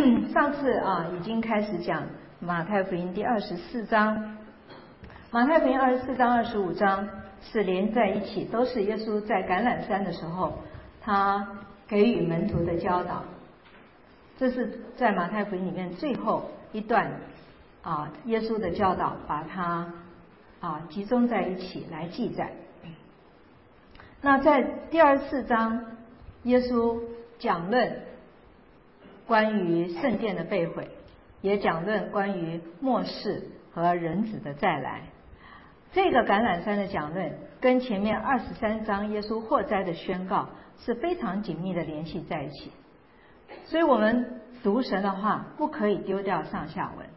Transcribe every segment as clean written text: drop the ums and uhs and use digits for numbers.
上次已经开始讲马太福音第24章，马太福音24章、25章是连在一起，都是耶稣在橄榄山的时候他给予门徒的教导。这是在马太福音里面最后一段耶稣的教导，把它集中在一起来记载。那在第24章，耶稣讲论关于圣殿的被毁，也讲论关于末世和人子的再来。这个橄榄山的讲论跟前面23章耶稣祸灾的宣告是非常紧密的联系在一起。所以我们读神的话不可以丢掉上下文。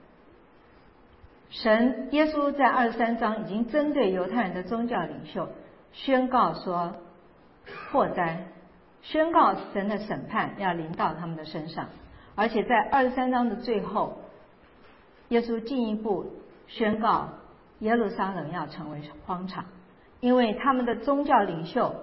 耶稣在23章已经针对犹太人的宗教领袖宣告说祸灾，宣告神的审判要临到他们的身上。而且在23章的最后，耶稣进一步宣告耶路撒冷要成为荒场，因为他们的宗教领袖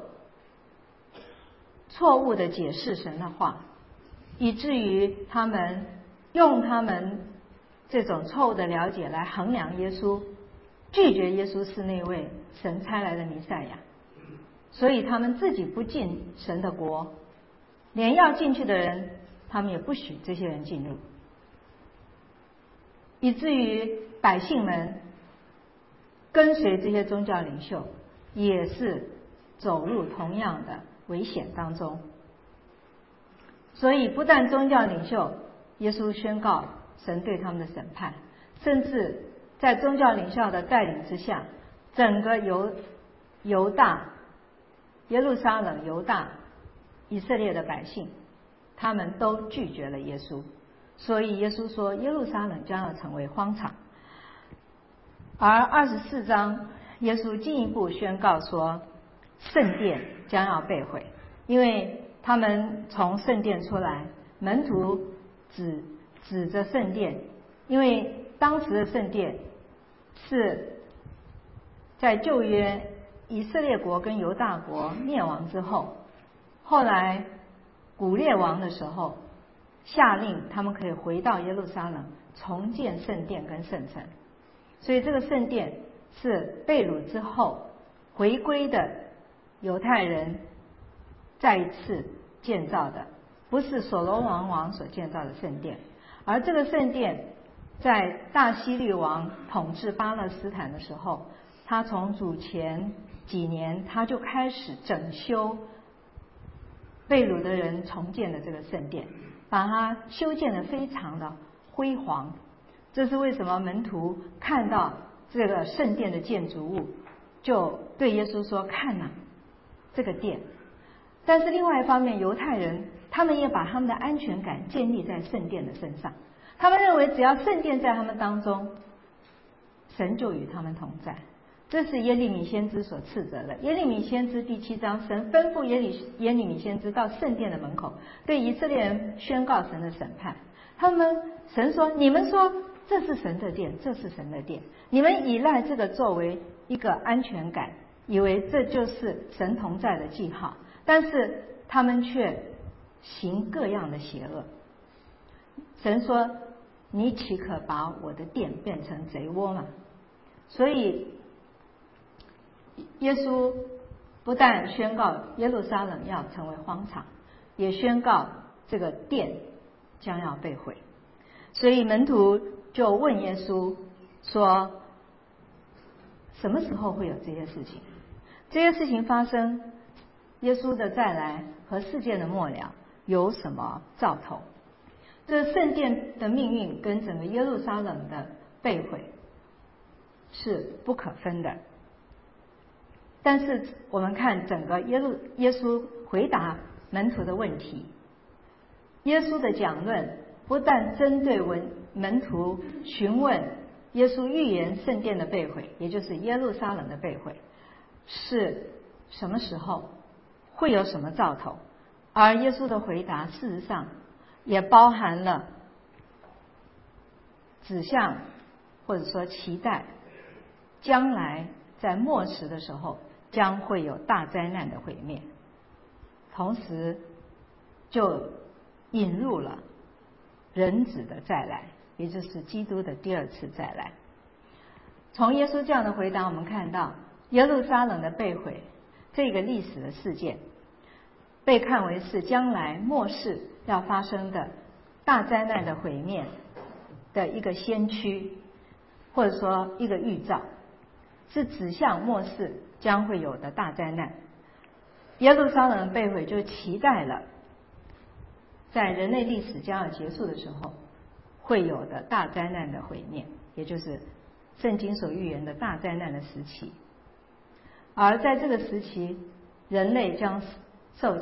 错误的解释神的话，以至于他们用他们这种错误的了解来衡量耶稣，拒绝耶稣是那位神差来的弥赛亚，所以他们自己不进神的国，连要进去的人他们也不许这些人进入，以至于百姓们跟随这些宗教领袖也是走入同样的危险当中。所以不但宗教领袖耶稣宣告神对他们的审判，甚至在宗教领袖的带领之下，整个犹大、耶路撒冷、犹大、以色列的百姓他们都拒绝了耶稣。所以耶稣说耶路撒冷将要成为荒场。而24章耶稣进一步宣告说圣殿将要被毁，因为他们从圣殿出来，门徒指着圣殿，因为当时的圣殿是在旧约以色列国跟犹大国灭亡之后，后来古列王的时候下令他们可以回到耶路撒冷重建圣殿跟圣城。所以这个圣殿是被掳之后回归的犹太人再一次建造的，不是所罗门王所建造的圣殿。而这个圣殿在大希律王统治巴勒斯坦的时候，他从主前几年他就开始整修被掳的人重建的这个圣殿，把它修建得非常的辉煌。这是为什么门徒看到这个圣殿的建筑物就对耶稣说看哪，这个殿。但是另外一方面，犹太人他们也把他们的安全感建立在圣殿的身上，他们认为只要圣殿在他们当中，神就与他们同在。这是耶利米先知所斥责的。耶利米先知第7章，神吩咐耶利米先知到圣殿的门口，对以色列人宣告神的审判。神说，你们说这是神的殿，这是神的殿，你们依赖这个作为一个安全感，以为这就是神同在的记号，但是他们却行各样的邪恶。神说，你岂可把我的殿变成贼窝吗？所以耶稣不但宣告耶路撒冷要成为荒场，也宣告这个殿将要被毁。所以门徒就问耶稣说，什么时候会有这些事情？这些事情发生，耶稣的再来和世界的末了有什么兆头？这圣殿的命运跟整个耶路撒冷的被毁是不可分的。但是我们看整个耶稣回答门徒的问题，耶稣的讲论不但针对门徒询问耶稣预言圣殿的被毁，也就是耶路撒冷的被毁是什么时候，会有什么兆头，而耶稣的回答事实上也包含了指向或者说期待将来在末时的时候将会有大灾难的毁灭，同时就引入了人子的再来，也就是基督的第二次再来。从耶稣这样的回答，我们看到耶路撒冷的被毁这个历史的事件，被看为是将来末世要发生的大灾难的毁灭的一个先驱，或者说一个预兆，是指向末世将会有的大灾难。耶路撒冷的被毁就期待了在人类历史将要结束的时候会有的大灾难的毁灭，也就是圣经所预言的大灾难的时期。而在这个时期，人类将受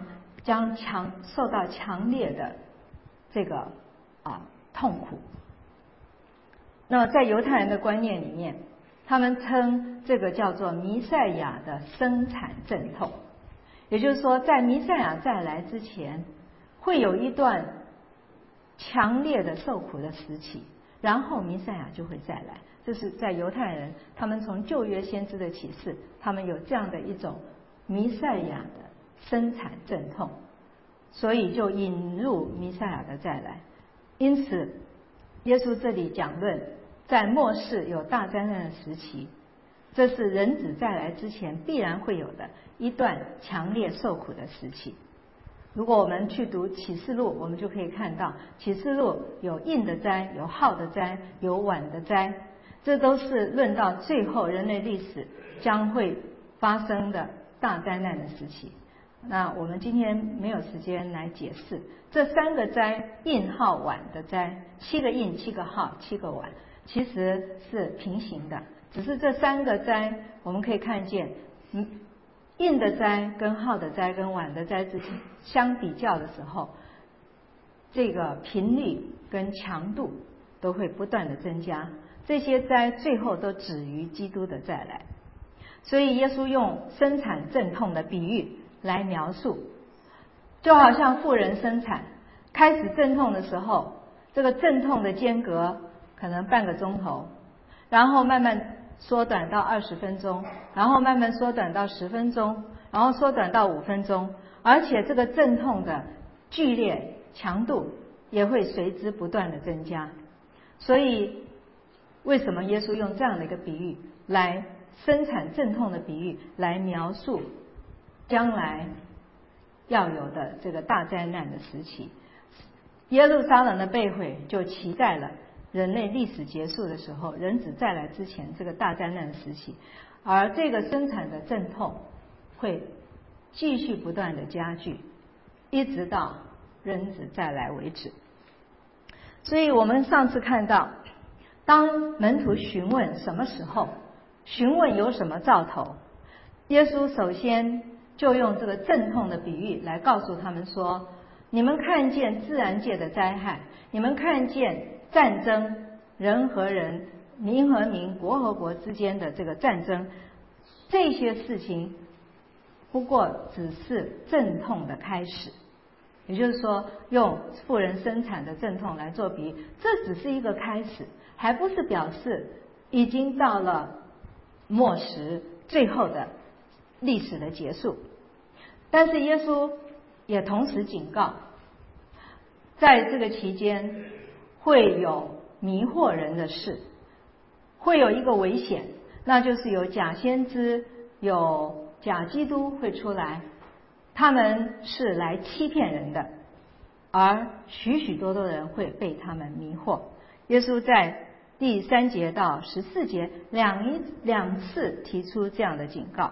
到强烈的这个痛苦。那么在犹太人的观念里面，他们称这个叫做弥赛亚的生产阵痛，也就是说在弥赛亚再来之前会有一段强烈的受苦的时期，然后弥赛亚就会再来。这是在犹太人他们从旧约先知的启示，他们有这样的一种弥赛亚的生产阵痛，所以就引入弥赛亚的再来。因此耶稣这里讲论在末世有大灾难的时期，这是人子再来之前必然会有的一段强烈受苦的时期。如果我们去读启示录，我们就可以看到启示录有印的灾，有号的灾，有碗的灾，这都是论到最后人类历史将会发生的大灾难的时期。那我们今天没有时间来解释这三个灾，印号碗的灾，7个印7个号7个碗，其实是平行的，只是这三个灾我们可以看见印的灾跟号的灾跟碗的灾之间相比较的时候，这个频率跟强度都会不断的增加，这些灾最后都止于基督的再来。所以耶稣用生产阵痛的比喻来描述，就好像妇人生产开始阵痛的时候，这个阵痛的间隔可能半个钟头，然后慢慢缩短到20分钟，然后慢慢缩短到10分钟，然后缩短到5分钟，而且这个阵痛的剧烈强度也会随之不断的增加。所以为什么耶稣用这样的一个比喻来生产阵痛的比喻来描述将来要有的这个大灾难的时期？耶路撒冷的被毁就期待了人类历史结束的时候，人子再来之前这个大灾难的时期，而这个生产的阵痛会继续不断的加剧，一直到人子再来为止。所以我们上次看到，当门徒询问什么时候，询问有什么兆头，耶稣首先就用这个阵痛的比喻来告诉他们说，你们看见自然界的灾害，你们看见战争，人和人、民和民、国和国之间的这个战争，这些事情不过只是阵痛的开始。也就是说，用妇人生产的阵痛来做比喻，这只是一个开始，还不是表示已经到了末时最后的历史的结束。但是耶稣也同时警告，在这个期间会有迷惑人的事，会有一个危险，那就是有假先知、有假基督会出来，他们是来欺骗人的，而许许多多人会被他们迷惑。耶稣在第3节到14节两次提出这样的警告。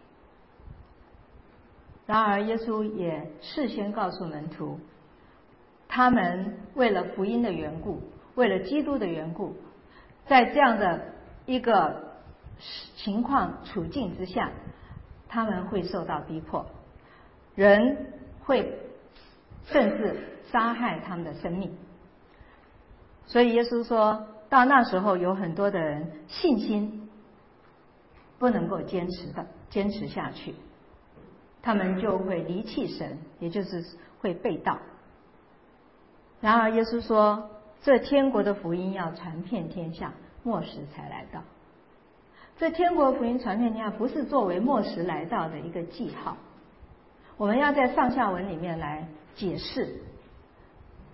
然而耶稣也事先告诉门徒，他们为了福音的缘故，为了基督的缘故，在这样的一个情况处境之下，他们会受到逼迫，人会甚至杀害他们的生命。所以耶稣说到那时候有很多的人信心不能够坚持下去，他们就会离弃神，也就是会背道。然而耶稣说，这天国的福音要传遍天下，末时才来到。这天国福音传遍天下不是作为末时来到的一个记号，我们要在上下文里面来解释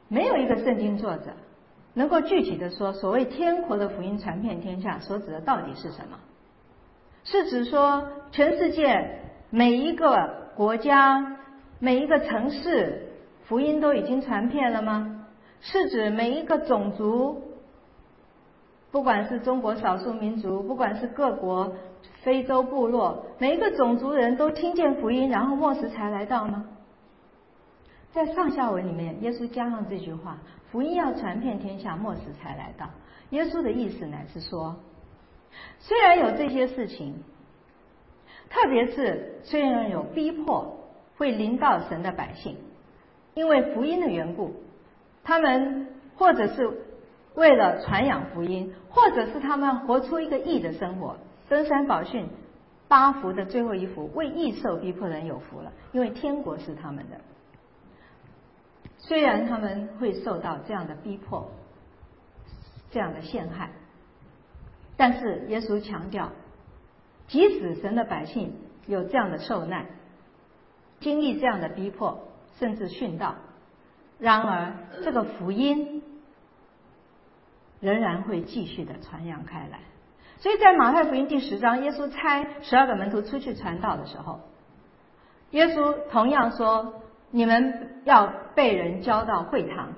没有一个圣经作者能够具体的说，所谓天国的福音传遍天下所指的到底是什么？是指说全世界每一个国家、每一个城市福音都已经传遍了吗？是指每一个种族，不管是中国少数民族，不管是各国非洲部落，每一个种族人都听见福音，然后末时才来到吗？在上下文里面，耶稣加上这句话，福音要传遍天下，末时才来到。耶稣的意思乃是说，虽然有这些事情，特别是虽然有逼迫会临到神的百姓，因为福音的缘故，他们或者是为了传扬福音，或者是他们活出一个义的生活。登山宝训8福的最后一福，为义受逼迫的人有福了，因为天国是他们的。虽然他们会受到这样的逼迫，这样的陷害，但是耶稣强调，即使神的百姓有这样的受难，经历这样的逼迫，甚至殉道，然而这个福音仍然会继续的传扬开来。所以在马太福音第10章，耶稣差12个门徒出去传道的时候，耶稣同样说，你们要被人交到会堂，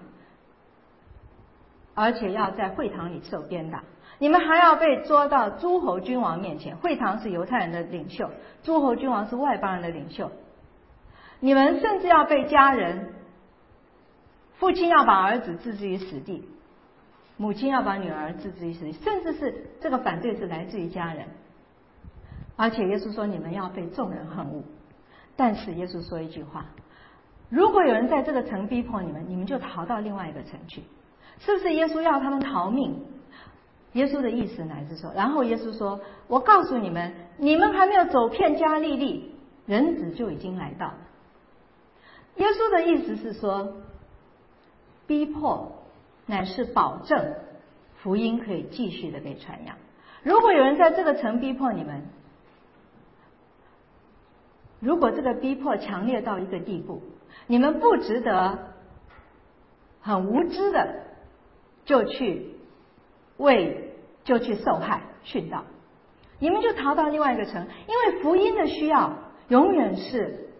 而且要在会堂里受鞭打，你们还要被捉到诸侯君王面前。会堂是犹太人的领袖，诸侯君王是外邦人的领袖。你们甚至要被家人，父亲要把儿子置之于死地，母亲要把女儿置之于死地，甚至是这个反对是来自于家人。而且耶稣说，你们要被众人恨恶。但是耶稣说一句话，如果有人在这个城逼迫你们，你们就逃到另外一个城去。是不是耶稣要他们逃命？耶稣的意思乃是说，然后耶稣说，我告诉你们，你们还没有走遍加利利，人子就已经来到了。耶稣的意思是说，逼迫乃是保证福音可以继续的被传扬。如果有人在这个城逼迫你们，如果这个逼迫强烈到一个地步，你们不值得很无知的就去受害殉道，你们就逃到另外一个城，因为福音的需要永远是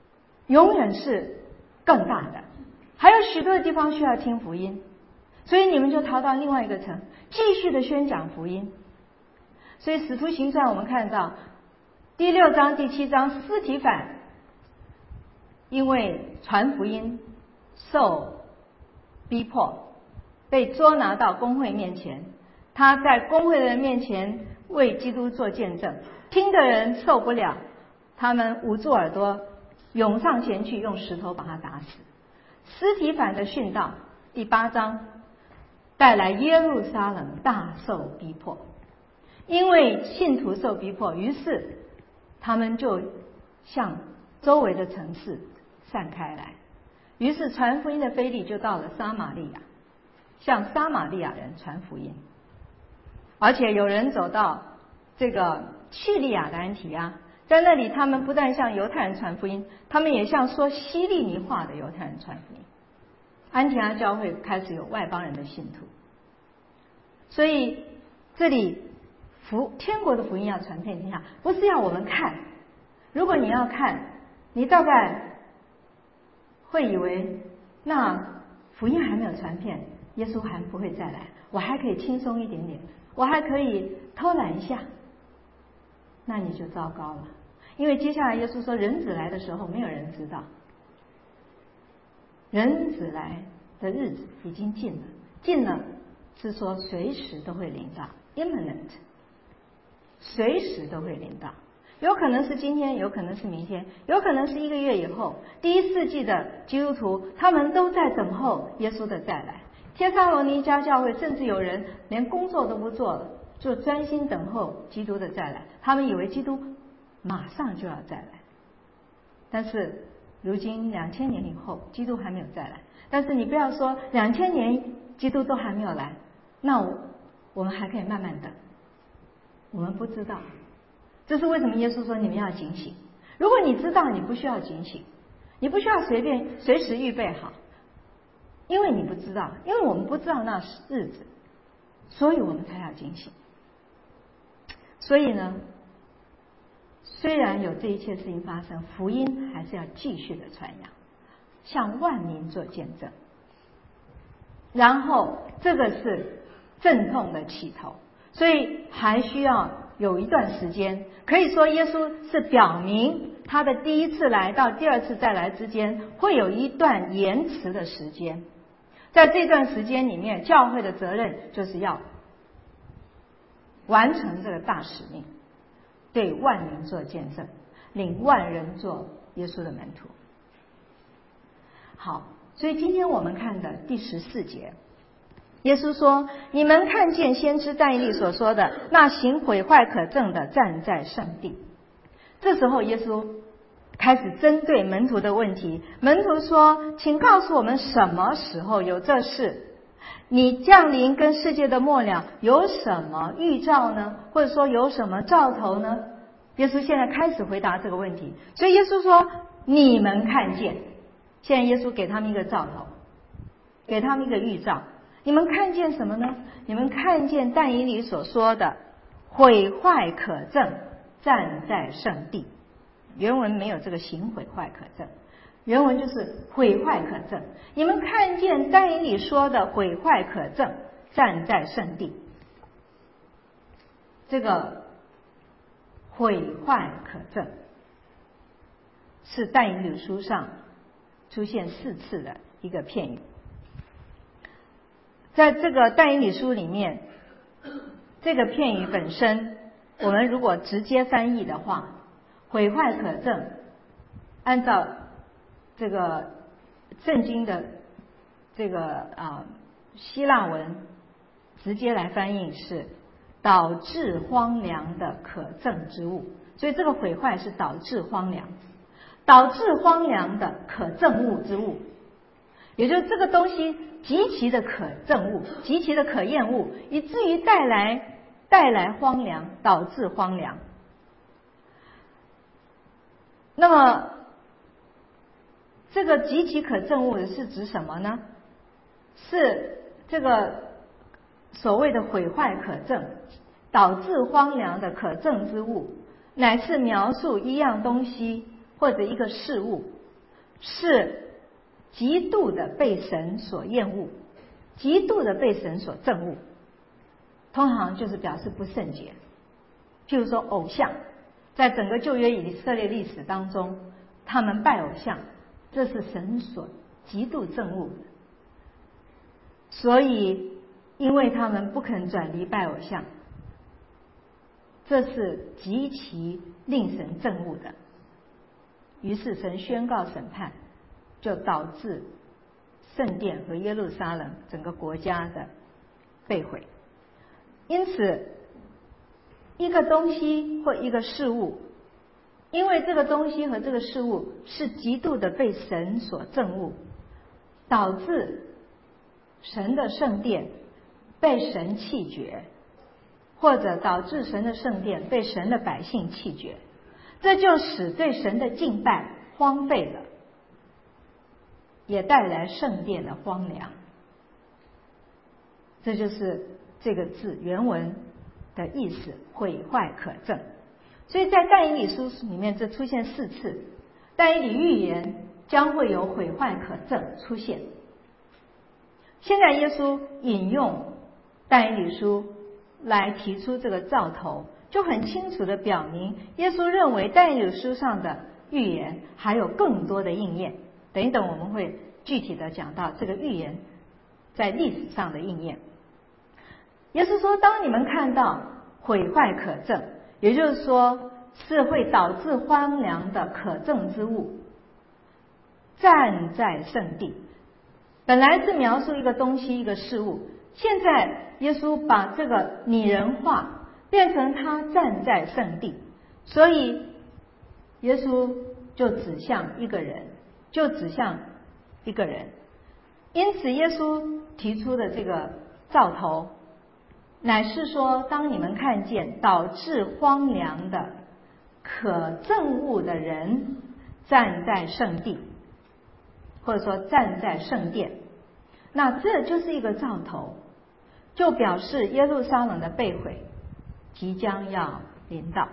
更大的，还有许多的地方需要听福音，所以你们就逃到另外一个城，继续的宣讲福音。所以使徒行传我们看到第6章第7章，司提反因为传福音受逼迫，被捉拿到公会面前，他在公会的人面前为基督做见证，听的人受不了，他们捂住耳朵，涌上前去，用石头把他打死。司提反的殉道第8章带来耶路撒冷大受逼迫，因为信徒受逼迫，于是他们就向周围的城市散开来，于是传福音的腓力就到了撒玛利亚，向撒玛利亚人传福音。而且有人走到这个叙利亚的安提阿，在那里他们不但向犹太人传福音，他们也向说希利尼话的犹太人传福音。安提阿教会开始有外邦人的信徒。所以这里天国的福音要传遍天下，不是要我们看。如果你要看，你大概会以为那福音还没有传遍，耶稣还不会再来，我还可以轻松一点点，我还可以偷懒一下，那你就糟糕了。因为接下来耶稣说，人子来的时候没有人知道，人子来的日子已经近了，近了是说随时都会临到 ，imminent， 随时都会临到，有可能是今天，有可能是明天，有可能是1个月以后。第1世纪的基督徒，他们都在等候耶稣的再来。帖撒罗尼迦教会甚至有人连工作都不做了，就专心等候基督的再来，他们以为基督马上就要再来。但是如今2000年以后，基督还没有再来。但是你不要说2000年基督都还没有来，那我们还可以慢慢等。我们不知道，这是为什么耶稣说你们要警醒。如果你知道，你不需要警醒，你不需要随时预备好。 因为你不知道，因为我们不知道那日子，所以我们才要警醒。所以呢，虽然有这一切事情发生，福音还是要继续的传扬，向万民做见证。然后这个是阵痛的起头，所以还需要有一段时间。可以说耶稣是表明他的第一次来到第二次再来之间会有一段延迟的时间。在这段时间里面，教会的责任就是要完成这个大使命，对万民做见证，领万人做耶稣的门徒。好，所以今天我们看的第14节，耶稣说：你们看见先知但以理所说的那行毁坏可憎的站在圣地。这时候耶稣开始针对门徒的问题，门徒说：请告诉我们什么时候有这事？你降临跟世界的末了有什么预兆呢？或者说有什么兆头呢？耶稣现在开始回答这个问题。所以耶稣说：你们看见。现在耶稣给他们一个兆头，给他们一个预兆。你们看见什么呢？你们看见但以理所说的毁坏可憎站在圣地。原文没有这个行毁坏可憎，原文就是毁坏可憎。你们看见但以理说的毁坏可憎站在圣地。这个毁坏可憎是但以理书上出现4次的一个片语。在这个但以理书里面，这个片语本身我们如果直接翻译的话，毁坏可憎按照这个圣经的这个希腊文直接来翻译是导致荒凉的可憎之物。所以这个毁坏是导致荒凉，导致荒凉的可憎物之物，也就是这个东西极其的可憎物，极其的可厌恶，以至于带来荒凉，导致荒凉。那么这个极其可憎恶的是指什么呢？是这个所谓的毁坏可憎，导致荒凉的可憎之物，乃是描述一样东西或者一个事物是极度的被神所厌恶，极度的被神所憎恶，通常就是表示不圣洁。譬如说偶像，在整个旧约以色列历史当中，他们拜偶像，这是神所极度憎恶的。所以因为他们不肯转离拜偶像，这是极其令神憎恶的。于是神宣告审判，就导致圣殿和耶路撒冷整个国家的被毁。因此一个东西或一个事物，因为这个东西和这个事物是极度的被神所憎恶，导致神的圣殿被神弃绝，或者导致神的圣殿被神的百姓弃绝，这就使对神的敬拜荒废了，也带来圣殿的荒凉。这就是这个字原文的意思，毁坏可憎。所以在但以理书里面这出现4次，但以理预言将会有毁坏可憎出现。现在耶稣引用但以理书来提出这个兆头，就很清楚地表明耶稣认为但以理书上的预言还有更多的应验。等一等我们会具体的讲到这个预言在历史上的应验。耶稣说，当你们看到毁坏可憎，也就是说是会导致荒凉的可憎之物站在圣地，本来是描述一个东西一个事物，现在耶稣把这个拟人化，变成他站在圣地。所以耶稣就指向一个人，因此耶稣提出的这个兆头乃是说，当你们看见导致荒凉的可憎恶的人站在圣地，或者说站在圣殿， 那这就是一个兆头，就表示耶路撒冷的被毁即将要临到。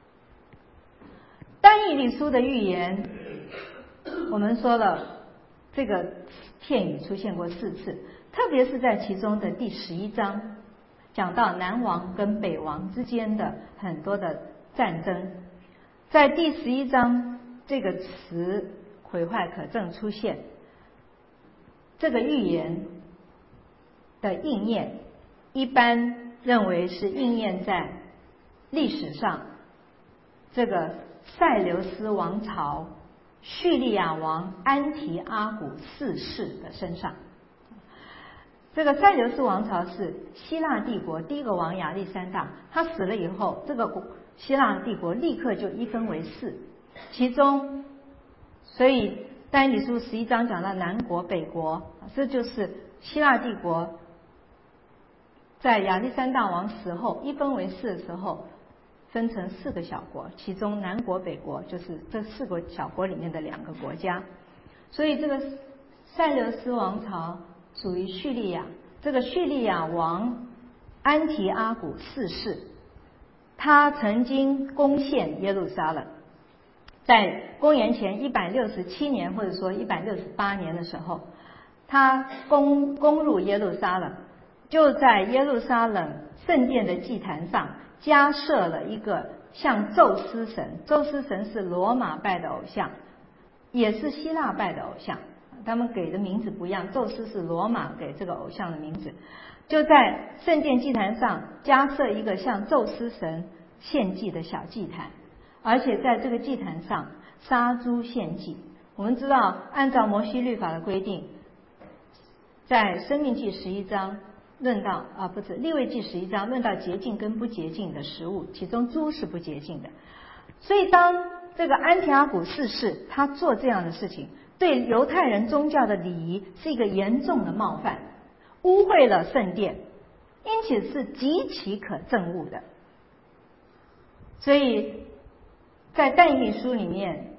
但以理书的预言，我们说了这个片语出现过4次，特别是在其中的第11章，讲到南王跟北王之间的很多的战争。在第11章，这个词毁坏可憎出现，这个预言的应验，一般认为是应验在历史上这个塞琉斯王朝叙利亚王安提阿古4世的身上。这个塞琉斯王朝是希腊帝国第一个王亚历山大，他死了以后，这个希腊帝国立刻就一分为4，其中，所以但以理书11章讲到南国北国，这就是希腊帝国在亚历山大王死后一分为4的时候，分成4个小国，其中南国北国就是这4个小国里面的2个国家。所以这个塞琉斯王朝属于叙利亚，这个叙利亚王安提阿古4世，他曾经攻陷耶路撒冷，在公元前167年或者说168年的时候，他攻入耶路撒冷，就在耶路撒冷圣殿的祭坛上加设了一个像宙斯神，宙斯神是罗马拜的偶像，也是希腊拜的偶像，他们给的名字不一样，宙斯是罗马给这个偶像的名字。就在圣殿祭坛上加设一个向宙斯神献祭的小祭坛，而且在这个祭坛上杀猪献祭。我们知道按照摩西律法的规定，在申命记11章论到利未记11章论到洁净跟不洁净的食物，其中猪是不洁净的。所以当这个安提阿古4世他做这样的事情，对犹太人宗教的礼仪是一个严重的冒犯，污秽了圣殿，因此是极其可憎恶的。所以在但以理书里面，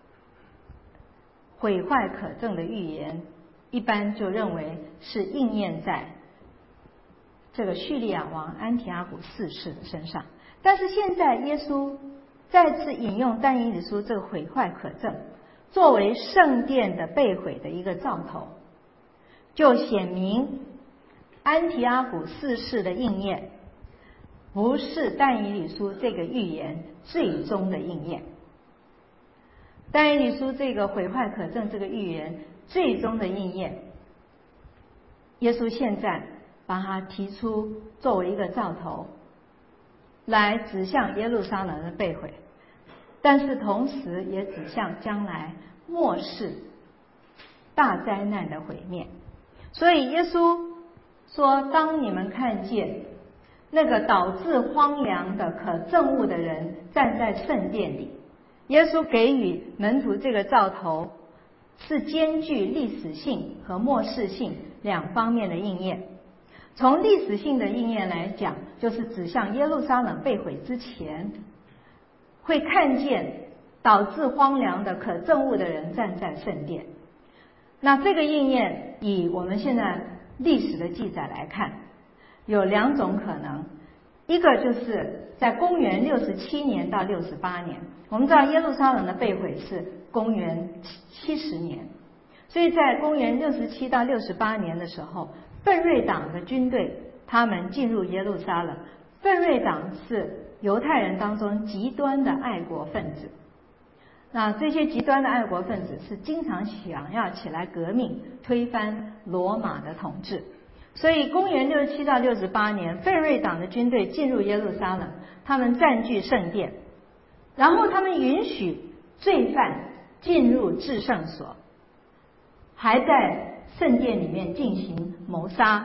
毁坏可憎的预言一般就认为是应验在这个叙利亚王安提阿古4世的身上。但是现在耶稣再次引用但以理书这个毁坏可憎作为圣殿的被毁的一个兆头，就显明安提阿古4世的应验不是但以理书这个预言最终的应验。但以理书这个毁坏可憎这个预言最终的应验，耶稣现在把它提出作为一个兆头，来指向耶路撒冷的被毁，但是同时也指向将来末世大灾难的毁灭。所以耶稣说，当你们看见那个导致荒凉的可憎恶的人站在圣殿里，耶稣给予门徒这个兆头是兼具历史性和末世性2方面的应验。从历史性的应验来讲，就是指向耶路撒冷被毁之前会看见导致荒凉的可憎恶的人站在圣殿。那这个应验以我们现在历史的记载来看，有2种可能。一个就是在公元67年到68年，我们知道耶路撒冷的被毁是公元70年，所以在公元67到68年的时候，奋锐党的军队他们进入耶路撒冷。奋锐党是犹太人当中极端的爱国分子，那这些极端的爱国分子是经常想要起来革命，推翻罗马的统治。所以公元67到68年，奋锐党的军队进入耶路撒冷，他们占据圣殿，然后他们允许罪犯进入至圣所，还在圣殿里面进行谋杀。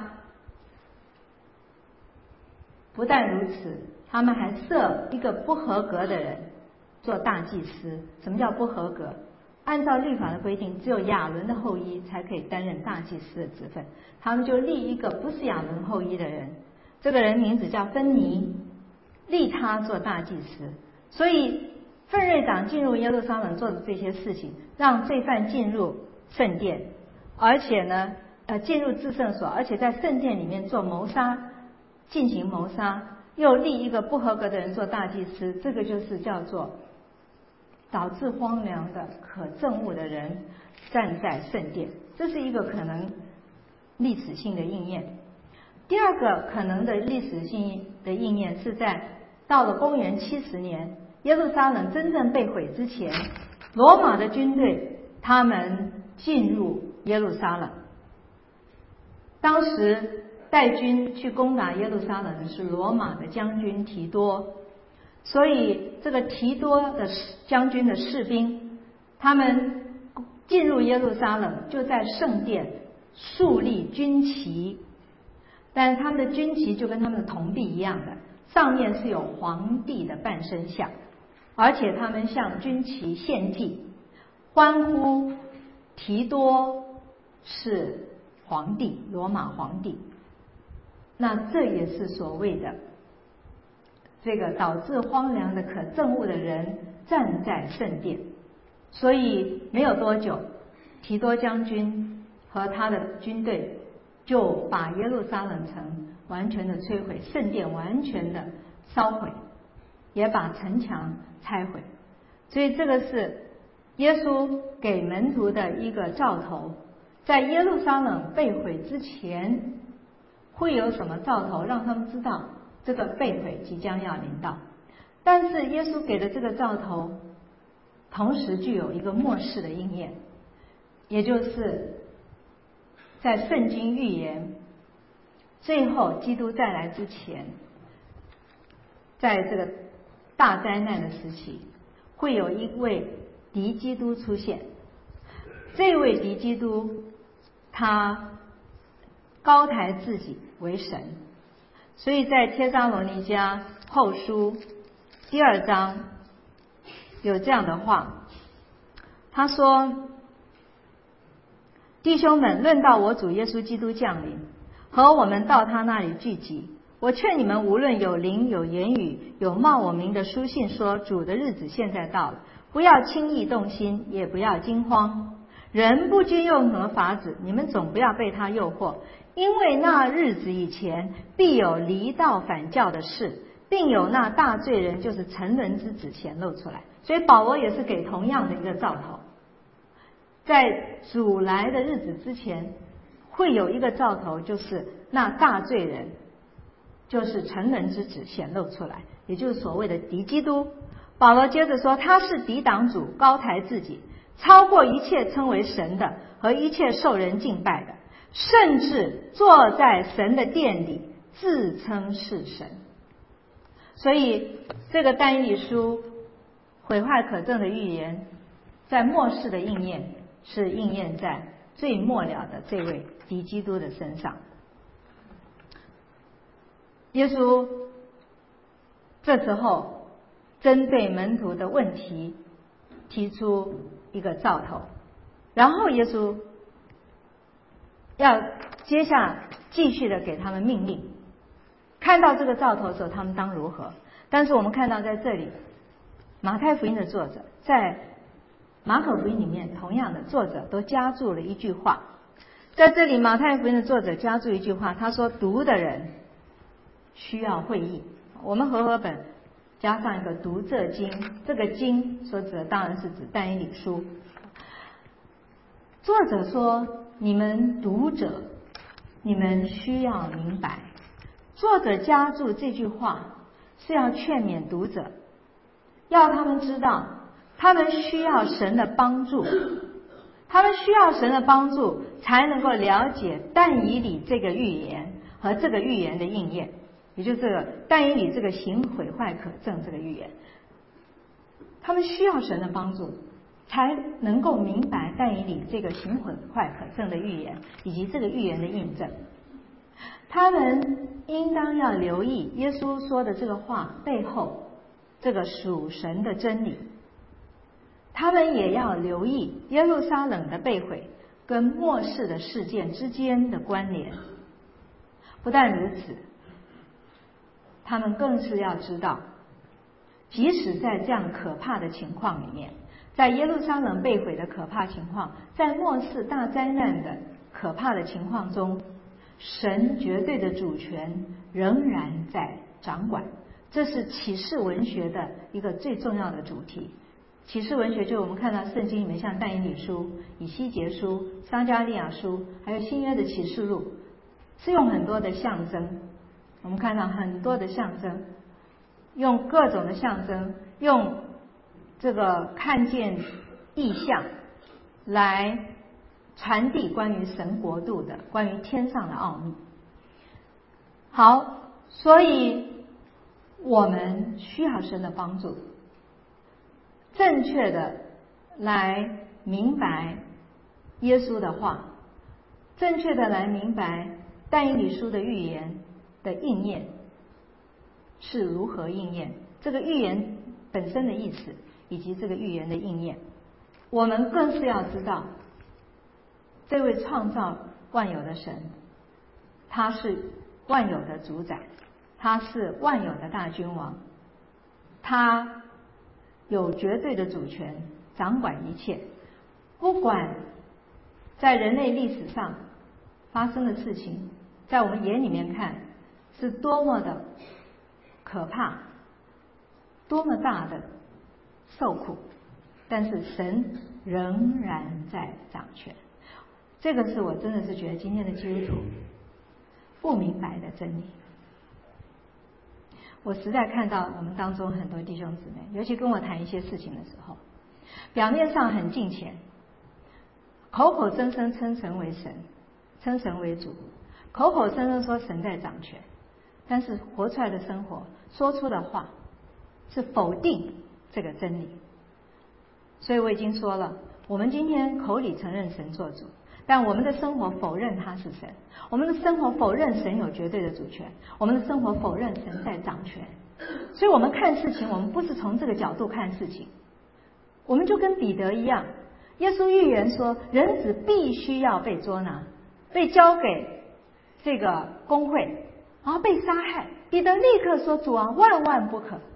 不但如此，他们还设一个不合格的人做大祭司。什么叫不合格？按照律法的规定，只有亚伦的后裔才可以担任大祭司的职分，他们就立一个不是亚伦后裔的人，这个人名字叫芬尼，立他做大祭司。所以奋锐党进入耶路撒冷做的这些事情，让罪犯进入圣殿，而且呢进入至圣所，而且在圣殿里面做谋杀，进行谋杀，又立一个不合格的人做大祭司，这个就是叫做导致荒凉的可憎恶的人站在圣殿，这是一个可能历史性的应验。第二个可能的历史性的应验是在到了公元70年，耶路撒冷真正被毁之前，罗马的军队他们进入耶路撒冷。当时带军去攻打耶路撒冷的是罗马的将军提多，所以这个提多的将军的士兵，他们进入耶路撒冷，就在圣殿树立军旗，但是他们的军旗就跟他们的铜币一样的，上面是有皇帝的半身像，而且他们向军旗献祭，欢呼提多是皇帝，罗马皇帝。那这也是所谓的这个导致荒凉的可憎恶的人站在圣殿。所以没有多久，提多将军和他的军队就把耶路撒冷城完全的摧毁，圣殿完全的烧毁，也把城墙拆毁。所以这个是耶稣给门徒的一个兆头，在耶路撒冷被毁之前会有什么兆头，让他们知道这个被毁即将要临到。但是耶稣给的这个兆头同时具有一个末世的应验，也就是在圣经预言最后基督再来之前，在这个大灾难的时期，会有一位敌基督出现。这位敌基督他高抬自己为神，所以在帖撒罗尼迦后书第2章有这样的话，他说：弟兄们，论到我主耶稣基督降临和我们到他那里聚集，我劝你们无论有灵有言语有冒我名的书信说主的日子现在到了，不要轻易动心，也不要惊慌。人不知用何法子，你们总不要被他诱惑，因为那日子以前必有离道反教的事，并有那大罪人就是沉沦之子显露出来。所以保罗也是给同样的一个兆头，在主来的日子之前会有一个兆头，就是那大罪人就是沉沦之子显露出来，也就是所谓的敌基督。保罗接着说，他是抵挡主，高抬自己，超过一切称为神的和一切受人敬拜的，甚至坐在神的殿里自称是神。所以这个但以理书毁坏可憎的预言在末世的应验，是应验在最末了的这位敌基督的身上。耶稣这时候针对门徒的问题提出一个兆头，然后耶稣要接下继续的给他们命令，看到这个兆头的时候他们当如何。但是我们看到在这里马太福音的作者在马可福音里面同样的作者都加注了一句话，在这里马太福音的作者加注一句话，他说读的人需要会意。我们和合本加上一个读这经，这个经所指的当然是指但以理书。作者说你们读者你们需要明白，作者加注这句话是要劝勉读者，要他们知道他们需要神的帮助，他们需要神的帮助才能够了解但以理这个预言和这个预言的应验，也就是这个但以理这个行毁坏可憎这个预言，他们需要神的帮助才能够明白但以理这个行毁坏可憎的预言以及这个预言的印证。他们应当要留意耶稣说的这个话背后这个属神的真理，他们也要留意耶路撒冷的被毁跟末世的事件之间的关联。不但如此，他们更是要知道，即使在这样可怕的情况里面，在耶路撒冷被毁的可怕情况，在末世大灾难的可怕的情况中，神绝对的主权仍然在掌管。这是启示文学的一个最重要的主题。启示文学就是我们看到圣经里面像但以理书、以西结书、撒迦利亚书，还有新约的启示录，是用很多的象征。我们看到很多的象征，用各种的象征，用这个看见异象来传递关于神国度的、关于天上的奥秘。好，所以我们需要神的帮助，正确的来明白耶稣的话，正确的来明白但以理书的预言的应验是如何应验，这个预言本身的意思，以及这个预言的应验。我们更是要知道，这位创造万有的神，他是万有的主宰，他是万有的大君王，他有绝对的主权，掌管一切。不管在人类历史上发生的事情，在我们眼里面看是多么的可怕，多么大的受苦，但是神仍然在掌权。这个是我真的是觉得今天的基督徒不明白的真理。我实在看到我们当中很多弟兄姊妹，尤其跟我谈一些事情的时候，表面上很敬虔，口口声声称神为神，称神为主，口口声声说神在掌权，但是活出来的生活，说出的话是否定这个真理。所以我已经说了，我们今天口里承认神做主，但我们的生活否认他是神，我们的生活否认神有绝对的主权，我们的生活否认神在掌权。所以我们看事情，我们不是从这个角度看事情。我们就跟彼得一样，耶稣预言说人子必须要被捉拿，被交给这个公会，然后被杀害。彼得立刻说，主啊，万万不可。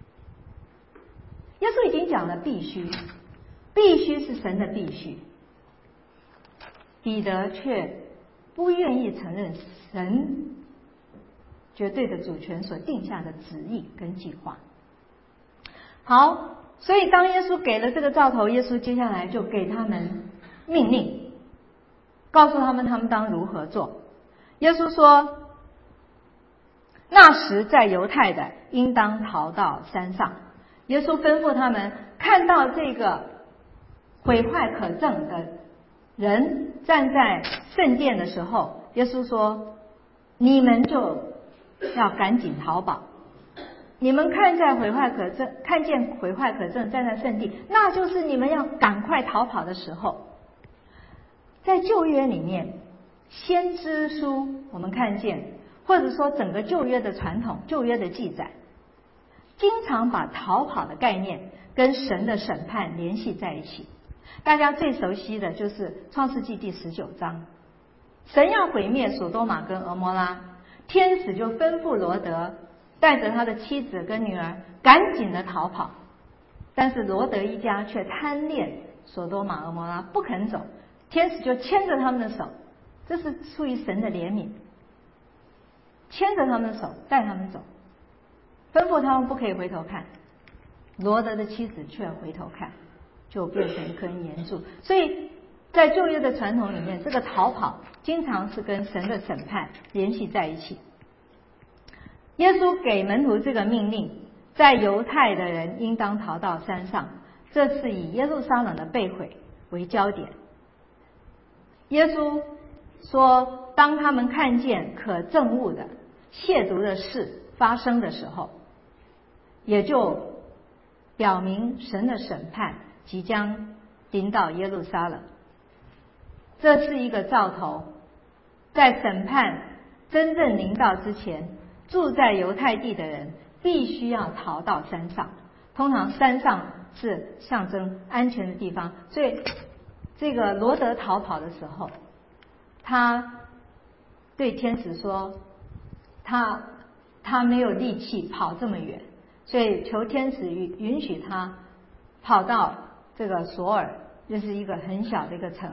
耶稣已经讲了必须，必须是神的必须，彼得却不愿意承认神绝对的主权所定下的旨意跟计划。好，所以当耶稣给了这个兆头，耶稣接下来就给他们命令，告诉他们当如何做。耶稣说，那时在犹太的应当逃到山上。耶稣吩咐他们，看到这个毁坏可憎的人站在圣殿的时候，耶稣说，你们就要赶紧逃跑。你们看见毁坏可憎站在圣地，那就是你们要赶快逃跑的时候。在旧约里面，先知书我们看见，或者说整个旧约的传统，旧约的记载，经常把逃跑的概念跟神的审判联系在一起。大家最熟悉的就是创世纪第19章，神要毁灭所多玛跟蛾摩拉，天使就吩咐罗德带着他的妻子跟女儿赶紧的逃跑，但是罗德一家却贪恋所多玛蛾摩拉，不肯走，天使就牵着他们的手，这是出于神的怜悯，牵着他们的手带他们走，吩咐他们不可以回头看，罗德的妻子却回头看，就变成一棵岩柱。所以在旧约的传统里面，这个逃跑经常是跟神的审判联系在一起。耶稣给门徒这个命令，在犹太的人应当逃到山上，这是以耶路撒冷的被毁为焦点。耶稣说，当他们看见可憎恶的亵渎的事发生的时候，也就表明神的审判即将临到耶路撒冷。这是一个兆头，在审判真正临到之前，住在犹太地的人必须要逃到山上。通常山上是象征安全的地方，所以这个罗德逃跑的时候，他对天使说，他没有力气跑这么远，所以求天使允许他跑到这个索尔，就是一个很小的一个城，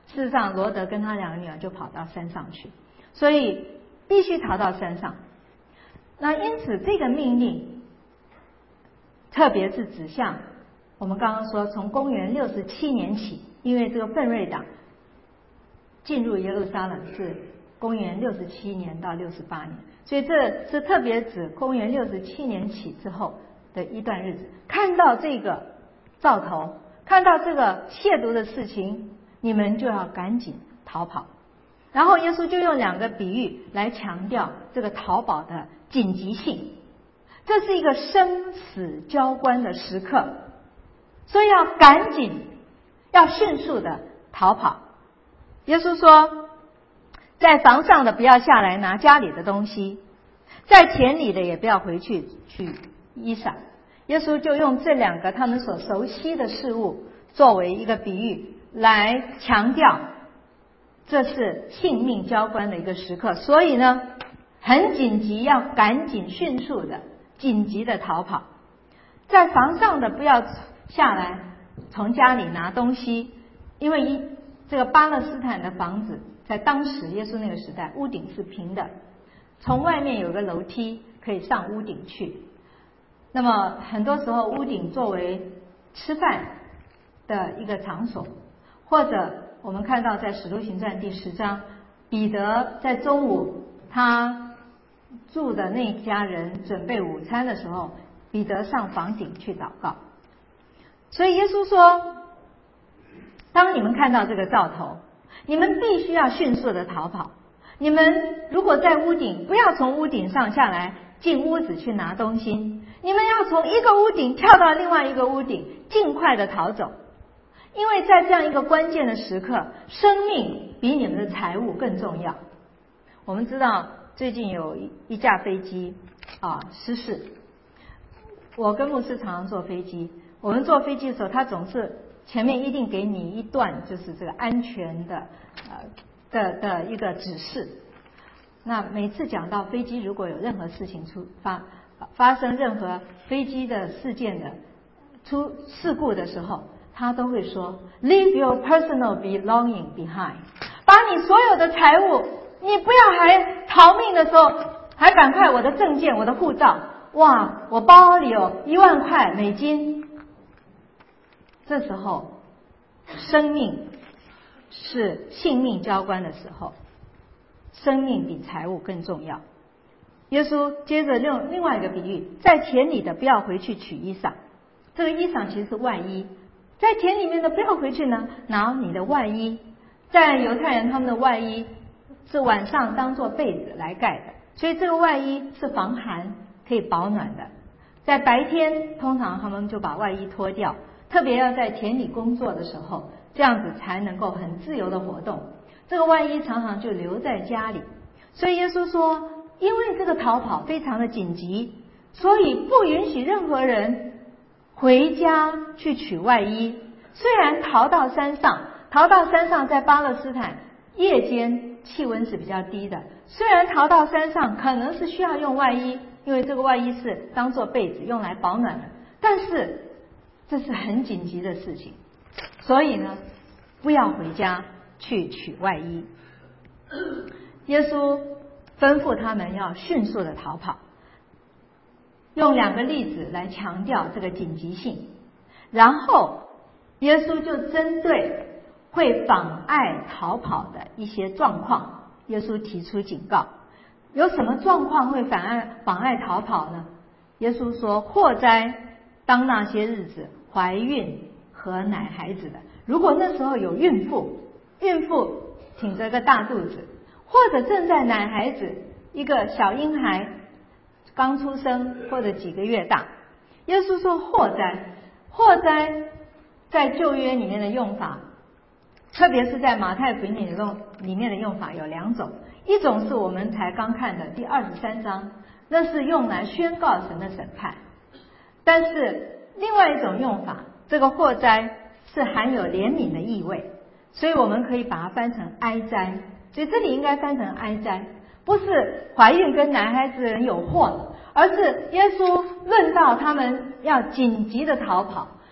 事实上罗德跟他两个女儿就跑到山上去，所以必须逃到山上。那因此这个命令特别是指向我们刚刚说从公元67年起，因为这个奋锐党进入耶路撒冷是公元67年到68年，所以这是特别指公元67年起之后的一段日子。看到这个兆头，看到这个亵渎的事情，你们就要赶紧逃跑。然后耶稣就用两个比喻来强调这个逃跑的紧急性，这是一个生死交关的时刻，所以要赶紧，要迅速的逃跑。耶稣说，在房上的不要下来拿家里的东西，在田里的也不要回去取衣裳。耶稣就用这两个他们所熟悉的事物作为一个比喻来强调这是性命交关的一个时刻，所以呢很紧急，要赶紧迅速的紧急的逃跑。在房上的不要下来从家里拿东西，因为这个巴勒斯坦的房子在当时耶稣那个时代屋顶是平的，从外面有个楼梯可以上屋顶去。那么很多时候屋顶作为吃饭的一个场所，或者我们看到在使徒行传第10章，彼得在中午他住的那家人准备午餐的时候，彼得上房顶去祷告。所以耶稣说，当你们看到这个兆头，你们必须要迅速的逃跑。你们如果在屋顶，不要从屋顶上下来进屋子去拿东西，你们要从一个屋顶跳到另外一个屋顶，尽快的逃走。因为在这样一个关键的时刻，生命比你们的财物更重要。我们知道最近有一架飞机失事，我跟牧师常常坐飞机，我们坐飞机的时候，他总是前面一定给你一段就是这个安全的一个指示。那每次讲到飞机如果有任何事情发生任何飞机的事件的出事故的时候，他都会说 Leave your personal belonging behind， 把你所有的财物，你不要还逃命的时候还赶快我的证件我的护照，哇我包里有1万块美金。这时候生命是性命交关的时候，生命比财物更重要。耶稣接着用另外一个比喻，在田里的不要回去取衣裳。这个衣裳其实是外衣，在田里面的不要回去呢拿你的外衣。在犹太人他们的外衣是晚上当作被子来盖的，所以这个外衣是防寒可以保暖的。在白天通常他们就把外衣脱掉，特别要在田里工作的时候，这样子才能够很自由的活动。这个外衣常常就留在家里。所以耶稣说，因为这个逃跑非常的紧急，所以不允许任何人回家去取外衣。虽然逃到山上在巴勒斯坦夜间气温是比较低的，虽然逃到山上可能是需要用外衣，因为这个外衣是当作被子用来保暖的，但是这是很紧急的事情，所以呢不要回家去取外衣。耶稣吩咐他们要迅速的逃跑，用2个例子来强调这个紧急性。然后耶稣就针对会妨碍逃跑的一些状况，耶稣提出警告。有什么状况会妨碍逃跑呢？耶稣说，祸哉当那些日子怀孕和奶孩子的。如果那时候有孕妇挺着个大肚子，或者正在奶孩子，一个小婴孩刚出生或者几个月大，耶稣说祸哉在旧约里面的用法，特别是在马太福音里面的用法有2种，一种是我们才刚看的第23章，那是用来宣告神的审判。但是另外一种用法，这个祸哉是含有怜悯的意味，所以我们可以把它翻成哀哉。所以这里应该翻成哀哉，不是怀孕跟男孩子的人有祸，而是耶稣论到他们要紧急的逃跑，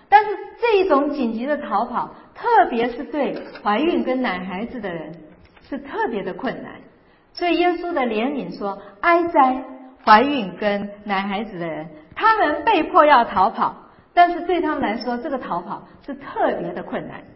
但是这一种紧急的逃跑，特别是对怀孕跟奶孩子的人是特别的困难。所以耶稣的怜悯说，哀哉怀孕跟奶孩子的人，他们被迫要逃跑，但是对他们来说，这个逃跑是特别的困难。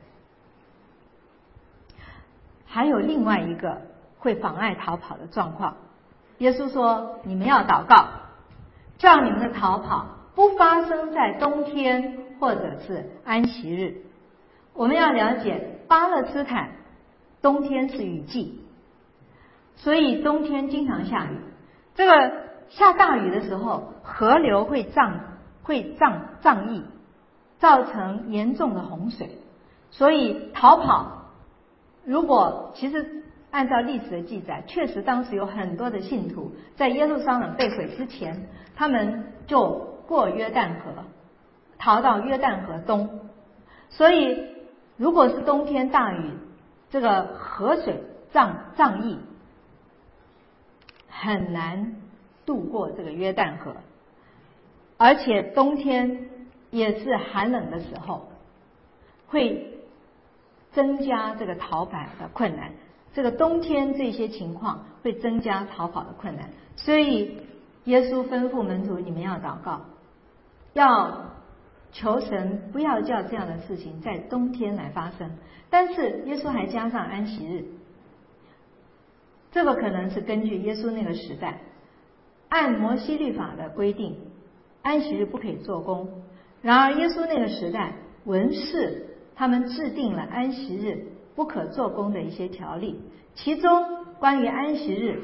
还有另外一个会妨碍逃跑的状况，耶稣说，你们要祷告，叫你们的逃跑不发生在冬天或者是安息日。我们要了解，巴勒斯坦冬天是雨季，所以冬天经常下雨。这个下大雨的时候，河流会涨溢，造成严重的洪水。所以逃跑，如果其实按照历史的记载，确实当时有很多的信徒在耶路撒冷被毁之前，他们就过约旦河，逃到约旦河东。所以如果是冬天大雨，这个河水涨溢，很难渡过这个约旦河，而且冬天也是寒冷的时候，会增加这个逃跑的困难。这个冬天这些情况会增加逃跑的困难，所以耶稣吩咐门徒，你们要祷告，要求神不要叫这样的事情在冬天来发生。但是耶稣还加上安息日，这个可能是根据耶稣那个时代，按摩西律法的规定，安息日不可以做工。然而耶稣那个时代，文士他们制定了安息日不可做工的一些条例，其中关于安息日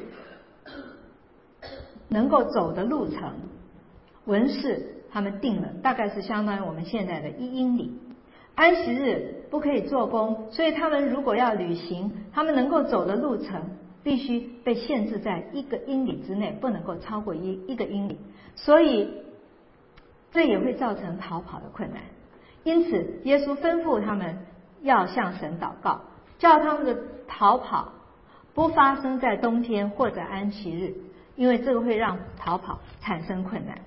能够走的路程，文士他们定了，大概是相当于我们现在的1英里。安息日不可以做工，所以他们如果要旅行，他们能够走的路程必须被限制在1个英里之内，不能够超过一个英里，所以这也会造成逃跑的困难。因此耶稣吩咐他们要向神祷告，叫他们的逃跑不发生在冬天或者安息日，因为这个会让逃跑产生困难。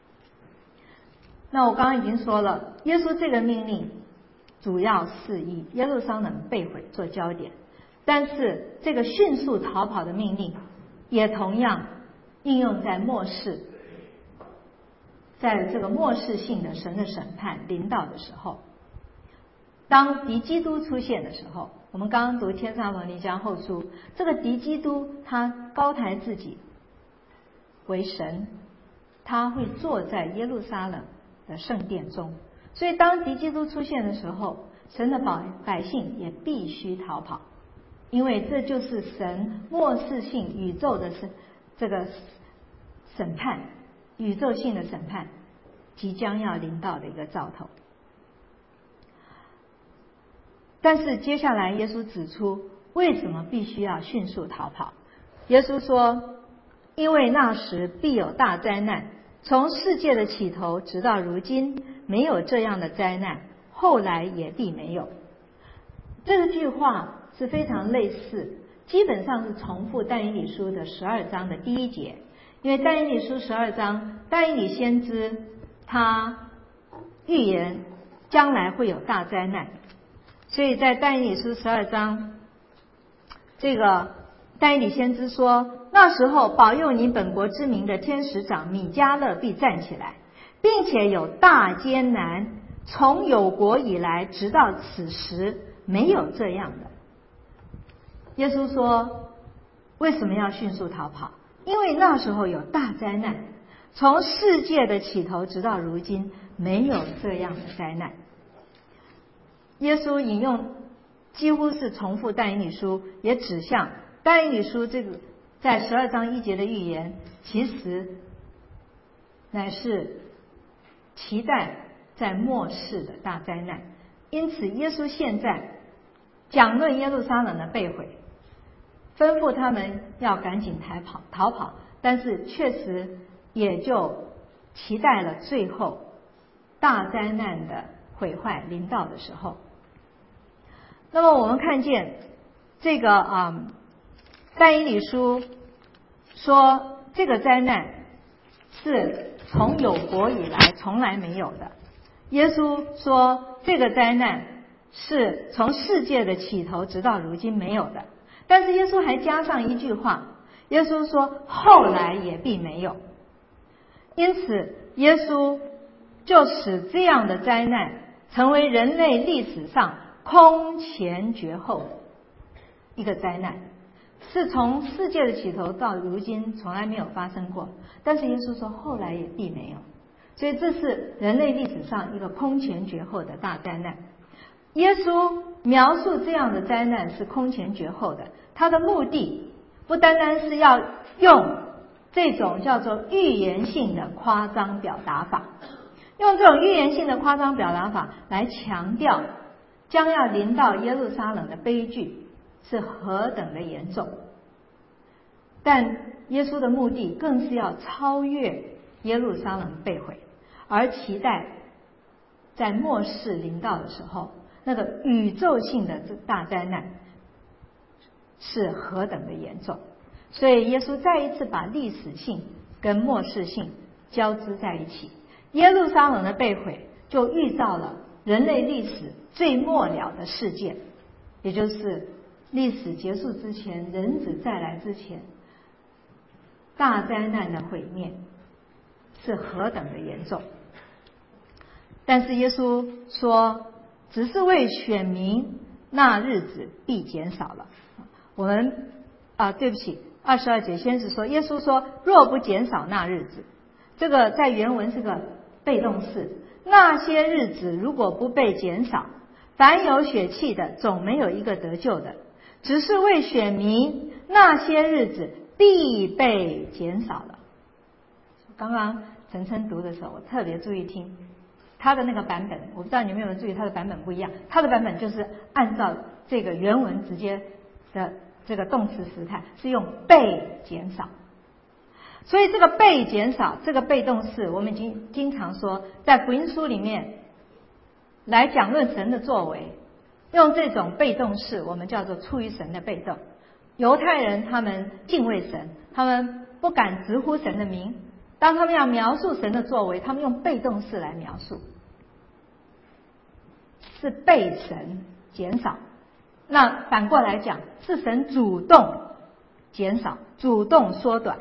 那我刚刚已经说了，耶稣这个命令主要是以耶路撒冷被毁做焦点，但是这个迅速逃跑的命令也同样应用在末世，在这个末世性的神的审判临到的时候，当敌基督出现的时候，我们刚刚读天撒罗尼迦后书，这个敌基督他高抬自己为神，他会坐在耶路撒冷的圣殿中，所以当敌基督出现的时候，神的百姓也必须逃跑，因为这就是神末世性宇宙的这个审判，宇宙性的审判即将要临到的一个兆头。但是接下来耶稣指出为什么必须要迅速逃跑。耶稣说，因为那时必有大灾难，从世界的起头直到如今，没有这样的灾难，后来也必没有。这句话是非常类似，基本上是重复但以理书的12章的第1节，因为但以理书12章，但以理先知他预言将来会有大灾难，所以在但以理书12章，这个但以理先知说，那时候保佑你本国之民的天使长米迦勒必站起来，并且有大艰难，从有国以来直到此时没有这样的。耶稣说，为什么要迅速逃跑？因为那时候有大灾难，从世界的起头直到如今没有这样的灾难。耶稣引用几乎是重复但以理书，也指向但以理书这个在12章1节的预言，其实乃是期待在末世的大灾难。因此耶稣现在讲论耶路撒冷的被毁，吩咐他们要赶紧逃跑，但是确实也就期待了最后大灾难的毁坏临到的时候。那么我们看见这个但以理书说，这个灾难是从有国以来从来没有的， 耶稣说这个灾难是从世界的起头直到如今没有的，但是耶稣还加上一句话，耶稣说后来也必没有。因此耶稣就使这样的灾难成为人类历史上空前绝后的一个灾难，是从世界的起头到如今从来没有发生过，但是耶稣说后来也必没有。所以这是人类历史上一个空前绝后的大灾难。耶稣描述这样的灾难是空前绝后的，他的目的不单单是要用这种叫做预言性的夸张表达法，用这种预言性的夸张表达法来强调将要临到耶路撒冷的悲剧是何等的严重，但耶稣的目的更是要超越耶路撒冷被毁，而期待在末世临到的时候，那个宇宙性的大灾难是何等的严重。所以耶稣再一次把历史性跟末世性交织在一起。耶路撒冷的被毁就预造了人类历史最末了的事件，也就是历史结束之前，人子再来之前，大灾难的毁灭是何等的严重。但是耶稣说只是为选民，那日子必减少了。我们对不起，22节先是说耶稣说若不减少那日子，这个在原文是个被动式，那些日子如果不被减少，凡有血气的总没有一个得救的，只是为选民，那些日子必被减少了。刚刚陈琛读的时候我特别注意听他的那个版本，我不知道你有没有注意他的版本不一样，他的版本就是按照这个原文直接的这个动词时态是用被减少，所以这个被减少这个被动式，我们已经经常说在福音书里面来讲论神的作为，用这种被动式我们叫做出于神的被动。犹太人他们敬畏神，他们不敢直呼神的名，当他们要描述神的作为，他们用被动式来描述，是被神减少。那反过来讲，是神主动减少，主动缩短。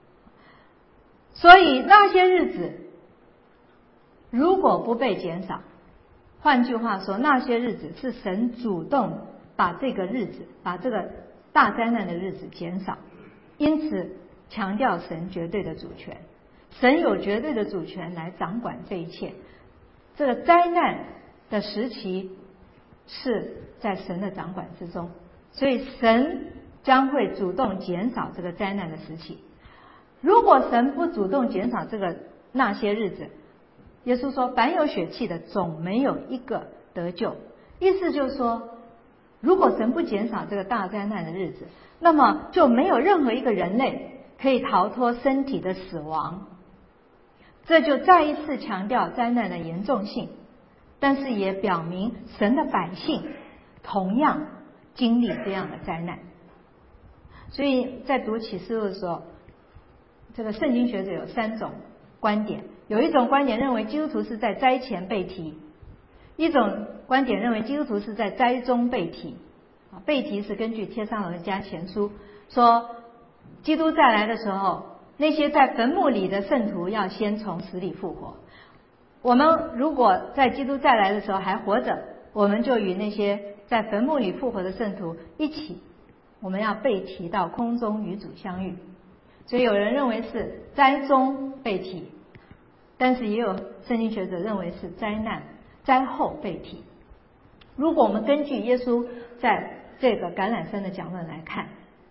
所以那些日子如果不被减少，换句话说，那些日子是神主动把这个日子，把这个大灾难的日子减少，因此强调神绝对的主权，神有绝对的主权来掌管这一切。这个灾难的时期是在神的掌管之中，所以神将会主动减少这个灾难的时期。如果神不主动减少这个那些日子，耶稣说凡有血气的总没有一个得救，意思就是说如果神不减少这个大灾难的日子，那么就没有任何一个人类可以逃脱身体的死亡。这就再一次强调灾难的严重性，但是也表明神的百姓同样经历这样的灾难。所以在读启示录的时候，这个圣经学者有3种观点，有一种观点认为基督徒是在灾前被提，一种观点认为基督徒是在灾中被提。被提是根据帖撒罗尼迦前书说，基督再来的时候，那些在坟墓里的圣徒要先从死里复活。我们如果在基督再来的时候还活着，我们就与那些在坟墓里复活的圣徒一起，我们要被提到空中与主相遇。所以有人认为是灾中被提，但是也有圣经学者认为是灾后被提。如果我们根据耶稣在这个橄榄山的讲论来看，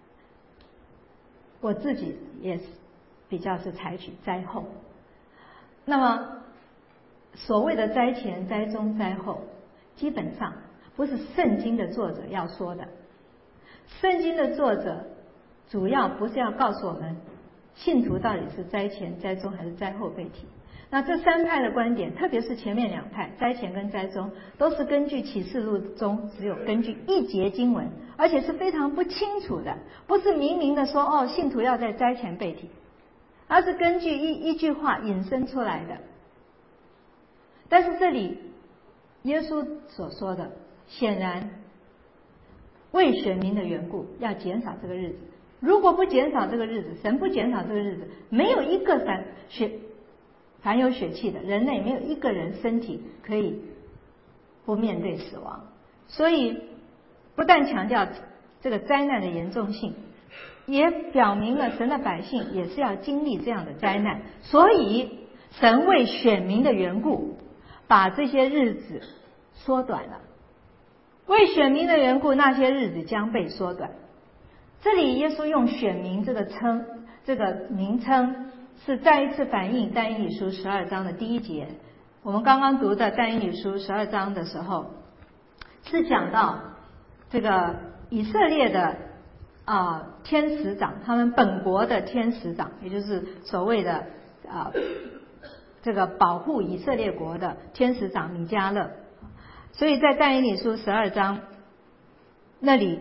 我自己也比较是采取灾后。那么所谓的灾前、灾中、灾后，基本上不是圣经的作者要说的。圣经的作者主要不是要告诉我们信徒到底是灾前、灾中还是灾后被提。那这3派的观点，特别是前面2派，灾前跟灾中，都是根据启示录中只有根据一节经文，而且是非常不清楚的，不是明明的说信徒要在灾前被提，而是根据一句话引申出来的。 但是这里耶稣所说的，显然为选民的缘故要减少这个日子。如果不减少这个日子，神不减少这个日子，没有一个凡有血气的人类，没有一个人身体可以不面对死亡。所以不但强调这个灾难的严重性，也表明了神的百姓也是要经历这样的灾难。所以神为选民的缘故，把这些日子缩短了。为选民的缘故，那些日子将被缩短。这里耶稣用选民这个名称，是再一次反映但以理书12章的第1节。我们刚刚读的但以理书12章的时候，是讲到这个以色列的天使长，他们本国的天使长，也就是所谓的这个保护以色列国的天使长米迦勒。所以在但以理书12章那里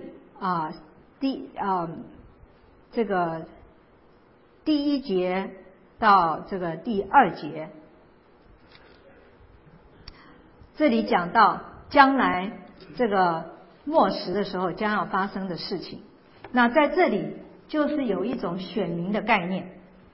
这个第1节到这个第2节，这里讲到将来这个末时的时候将要发生的事情。那在这里就是有一种选民的概念。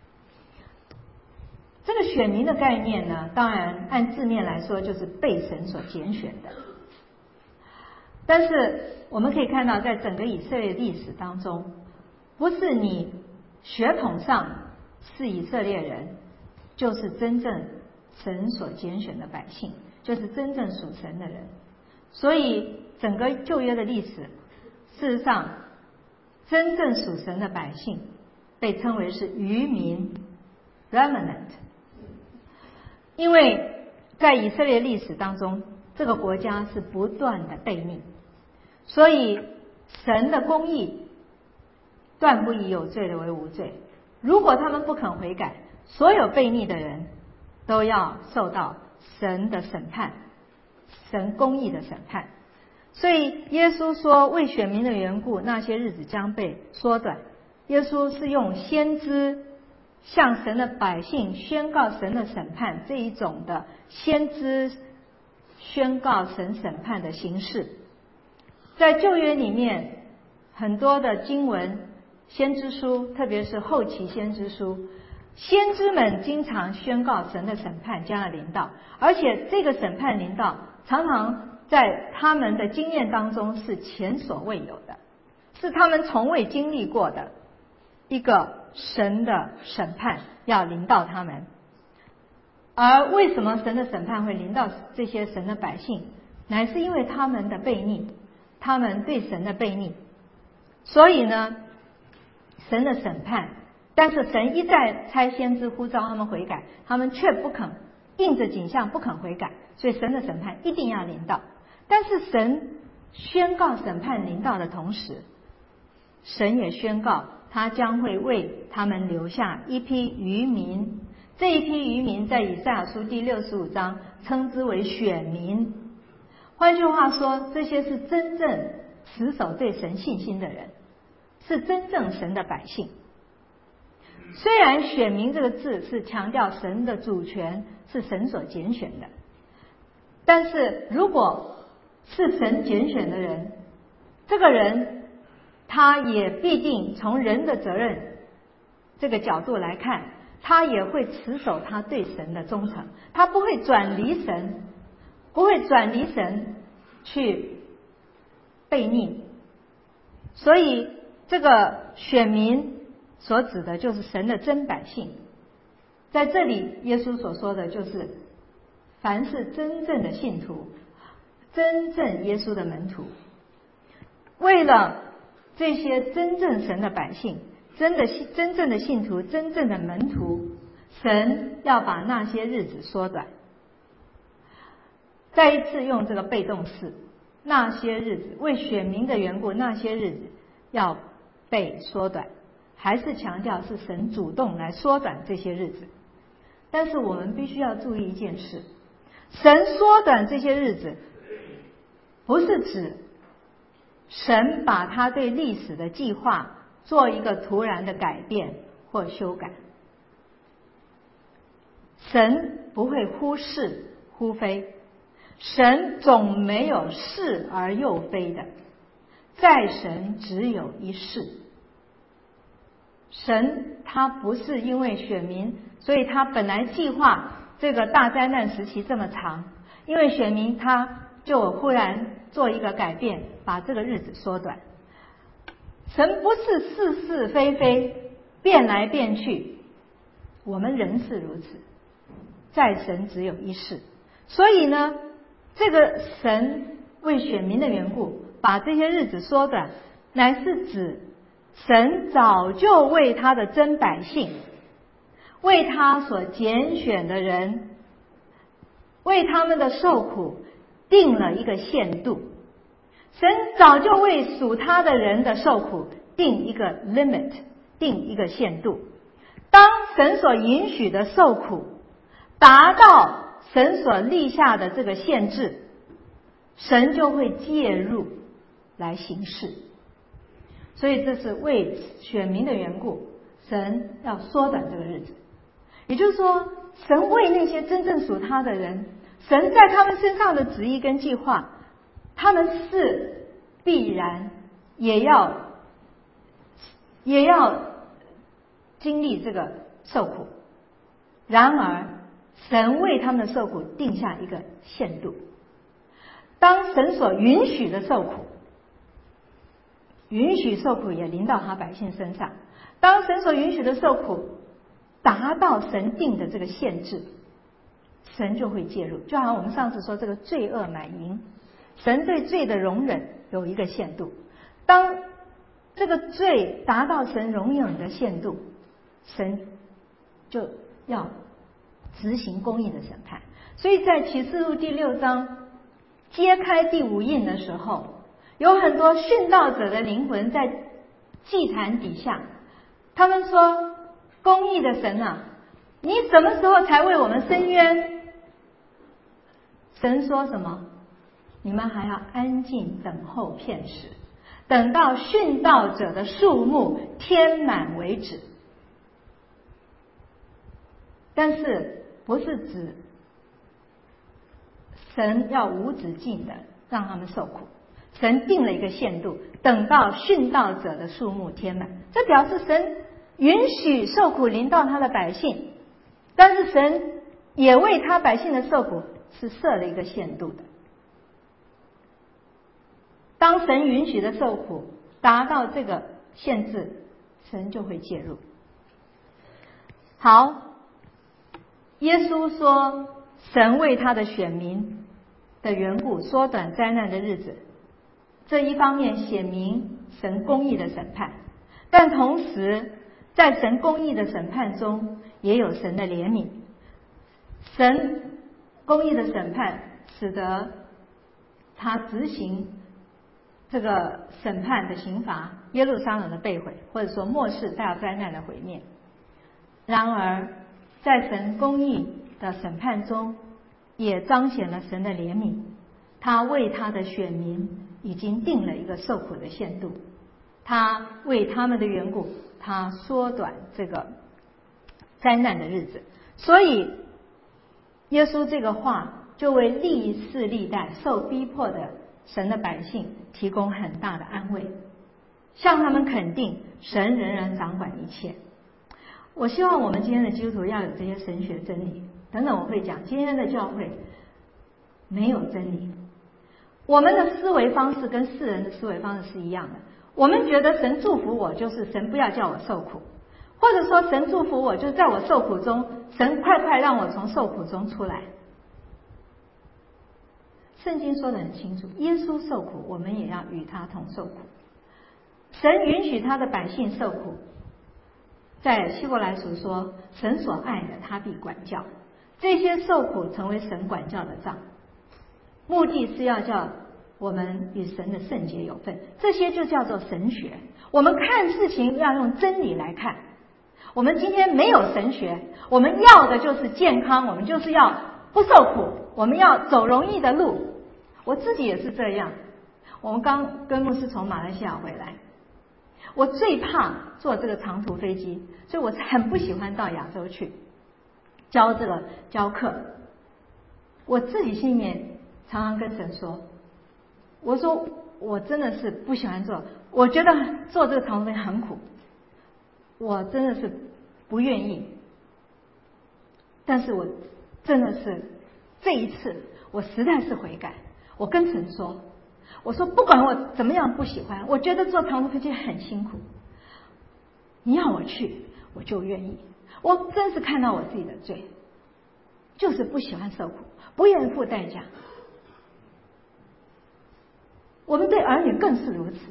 这个选民的概念呢，当然按字面来说就是被神所拣选的。但是我们可以看到，在整个以色列历史当中，不是你血统上是以色列人，就是真正神所拣选的百姓，就是真正属神的人。所以整个旧约的历史，事实上真正属神的百姓被称为是余民 remnant。 因为在以色列历史当中，这个国家是不断的悖逆，所以神的公义断不以有罪的为无罪。如果他们不肯悔改，所有悖逆的人都要受到神的审判，神公义的审判。所以耶稣说为选民的缘故，那些日子将被缩短。耶稣是用先知向神的百姓宣告神的审判这一种的先知宣告神审判的形式。在旧约里面很多的经文先知书，特别是后期先知书，先知们经常宣告神的审判将要临到，而且这个审判临到常常在他们的经验当中是前所未有的，是他们从未经历过的一个神的审判要临到他们。而为什么神的审判会临到这些神的百姓，乃是因为他们的悖逆，他们对神的悖逆。所以呢，神的审判，但是神一再差先知呼召他们悔改，他们却不肯应着景象不肯悔改，所以神的审判一定要临到。但是神宣告审判临到的同时，神也宣告他将会为他们留下一批余民。这一批余民在以赛亚书第65章称之为选民。换句话说，这些是真正持守对神信心的人，是真正神的百姓。虽然选民这个字是强调神的主权，是神所拣选的，但是如果是神拣选的人，这个人他也必定从人的责任这个角度来看，他也会持守他对神的忠诚，他不会转离神，不会转离神去悖逆。所以这个选民所指的就是神的真百姓。在这里耶稣所说的就是凡是真正的信徒，真正耶稣的门徒。为了这些真正神的百姓，真正的信徒，真正的门徒，神要把那些日子缩短。再一次用这个被动式，那些日子，为选民的缘故，那些日子要被缩短，还是强调是神主动来缩短这些日子。但是我们必须要注意一件事，神缩短这些日子，不是指神把他对历史的计划做一个突然的改变或修改。神不会忽视忽非。神总没有是而又非的，在神只有一是。神他不是因为选民，所以他本来计划这个大灾难时期这么长，因为选民他就忽然做一个改变，把这个日子缩短。神不是是是非非变来变去，我们人是如此，在神只有一是。所以呢，这个神为选民的缘故把这些日子缩短，乃是指神早就为他的真百姓，为他所拣选的人，为他们的受苦定了一个限度。神早就为属他的人的受苦定一个 limit， 定一个限度。当神所允许的受苦达到神所立下的这个限制，神就会介入来行事。所以这是为选民的缘故，神要缩短这个日子。也就是说，神为那些真正属他的人，神在他们身上的旨意跟计划，他们是必然也要经历这个受苦。然而神为他们的受苦定下一个限度。当神所允许的受苦，允许受苦也临到他百姓身上，当神所允许的受苦达到神定的这个限制，神就会介入。就好像我们上次说这个罪恶满盈，神对罪的容忍有一个限度，当这个罪达到神容忍的限度，神就要执行公义的审判。所以在启示录第6章揭开第5印的时候，有很多殉道者的灵魂在祭坛底下，他们说，公义的神啊，你什么时候才为我们伸冤？神说什么？你们还要安静等候片时，等到殉道者的数目填满为止。但是不是指神要无止境的让他们受苦，神定了一个限度，等到殉道者的数目填满。这表示神允许受苦临到他的百姓，但是神也为他百姓的受苦是设了一个限度的。当神允许的受苦达到这个限制，神就会介入。好，耶稣说神为他的选民的缘故缩短灾难的日子，这一方面显明神公义的审判，但同时在神公义的审判中也有神的怜悯。神公义的审判使得他执行这个审判的刑罚，耶路撒冷的被毁，或者说末世大灾难的毁灭。然而在神公义的审判中也彰显了神的怜悯，他为他的选民已经定了一个受苦的限度，他为他们的缘故，他缩短这个灾难的日子。所以耶稣这个话就为历世历代受逼迫的神的百姓提供很大的安慰，向他们肯定神仍然掌管一切。我希望我们今天的基督徒要有这些神学真理。等等我会讲，今天的教会没有真理，我们的思维方式跟世人的思维方式是一样的。我们觉得神祝福我就是神不要叫我受苦，或者说神祝福我就是在我受苦中，神快快让我从受苦中出来。圣经说得很清楚，耶稣受苦，我们也要与他同受苦。神允许他的百姓受苦，在希伯来书说，神所爱的他必管教，这些受苦成为神管教的杖，目的是要叫我们与神的圣洁有份。这些就叫做神学。我们看事情要用真理来看。我们今天没有神学，我们要的就是健康，我们就是要不受苦，我们要走容易的路。我自己也是这样。我们刚跟牧师从马来西亚回来，我最怕坐这个长途飞机，所以我很不喜欢到亚洲去教课。 我自己心里面常常跟神说，我说我真的是不喜欢做，我觉得做这个长途飞很苦，我真的是不愿意。但是我真的是这一次我实在是悔改，我跟神说，我说不管我怎么样不喜欢，我觉得做长途飞机很辛苦，你要我去我就愿意。我真是看到我自己的罪，就是不喜欢受苦，不愿意付代价。我们对儿女更是如此，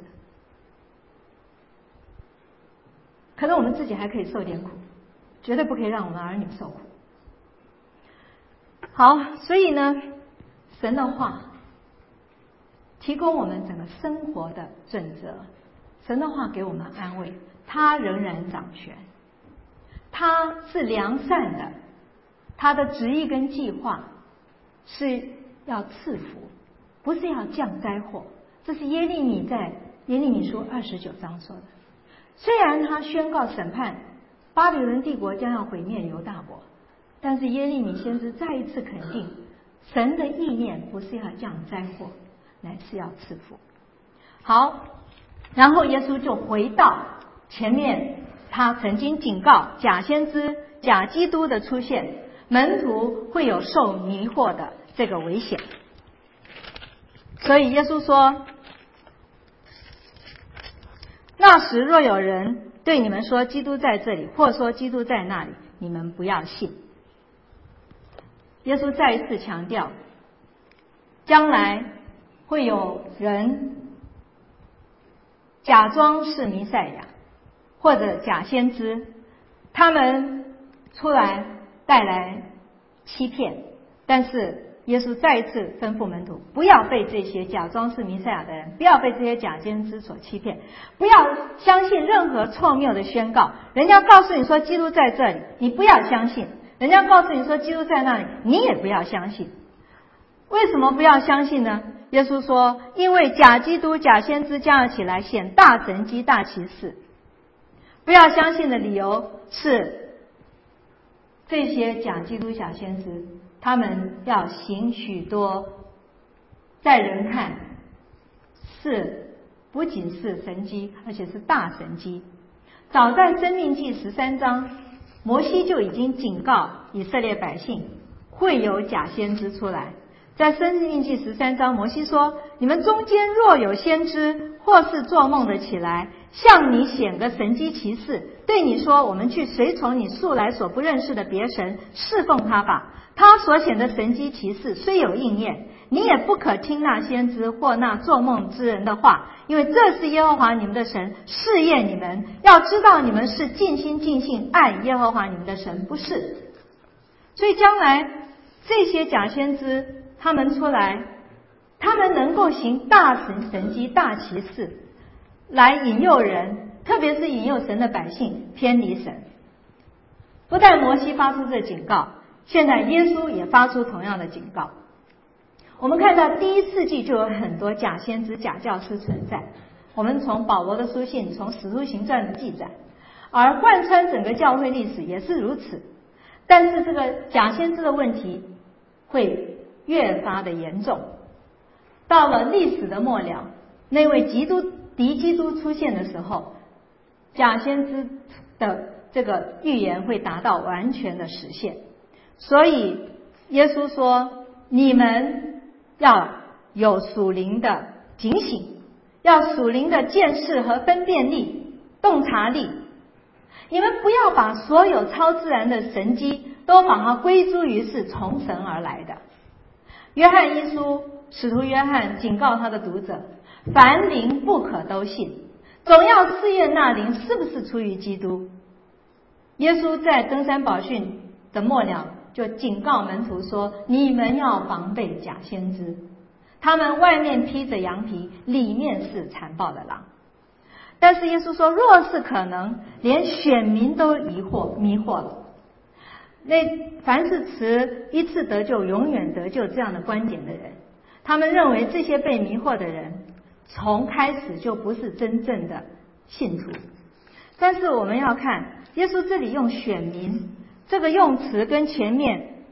可能我们自己还可以受点苦，绝对不可以让我们儿女受苦。好，所以呢，神的话提供我们整个生活的准则，神的话给我们安慰，他仍然掌权，他是良善的，他的旨意跟计划是要赐福，不是要降灾祸。这是耶利米在耶利米书29章说的。虽然他宣告审判巴比伦帝国将要毁灭犹大国，但是耶利米先知再一次肯定，神的意念不是要降灾祸，乃是要赐福。好，然后耶稣就回到前面他曾经警告假先知、假基督的出现，门徒会有受迷惑的这个危险。所以耶稣说，那时若有人对你们说基督在这里，或说基督在那里，你们不要信。耶稣再一次强调，将来会有人假装是弥赛亚或者假先知，他们出来带来欺骗，但是耶稣再一次吩咐门徒，不要被这些假装是弥赛亚的人，不要被这些假先知所欺骗，不要相信任何错谬的宣告。人家告诉你说基督在这里，你不要相信；人家告诉你说基督在那里，你也不要相信。为什么不要相信呢？耶稣说，因为假基督、假先知将要起来显大神迹、大奇事。不要相信的理由是，这些假基督、假先知他们要行许多在人看是不仅是神迹，而且是大神迹。早在申命记13章，摩西就已经警告以色列百姓会有假先知出来。在申命记13章，摩西说，你们中间若有先知或是做梦的起来，向你显个神迹奇事，对你说，我们去随从你素来所不认识的别神，侍奉他吧。他所显的神迹奇事虽有应验，你也不可听那先知或那做梦之人的话，因为这是耶和华你们的神试验你们，要知道你们是尽心尽性爱耶和华你们的神，不是。所以将来这些假先知他们出来，他们能够行大神迹、大奇事，来引诱人，特别是引诱神的百姓偏离神。不但摩西发出这警告，现在耶稣也发出同样的警告。我们看到第1世纪就有很多假先知、假教师存在，我们从保罗的书信，从使徒行传的记载，而贯穿整个教会历史也是如此。但是这个假先知的问题会越发的严重，到了历史的末了，那位敌基督出现的时候，假先知的这个预言会达到完全的实现。所以耶稣说，你们要有属灵的警醒，要属灵的见识和分辨力、洞察力。你们不要把所有超自然的神迹都把它归诸于是从神而来的。约翰一书，使徒约翰警告他的读者，凡灵不可都信，总要试验那灵是不是出于基督。耶稣在登山宝训的末了就警告门徒说，你们要防备假先知，他们外面披着羊皮，里面是残暴的狼。但是耶稣说，若是可能，连选民都迷惑了。那凡是持一次得救永远得救这样的观点的人，他们认为这些被迷惑的人从开始就不是真正的信徒。但是我们要看耶稣这里用选民这个用词跟前面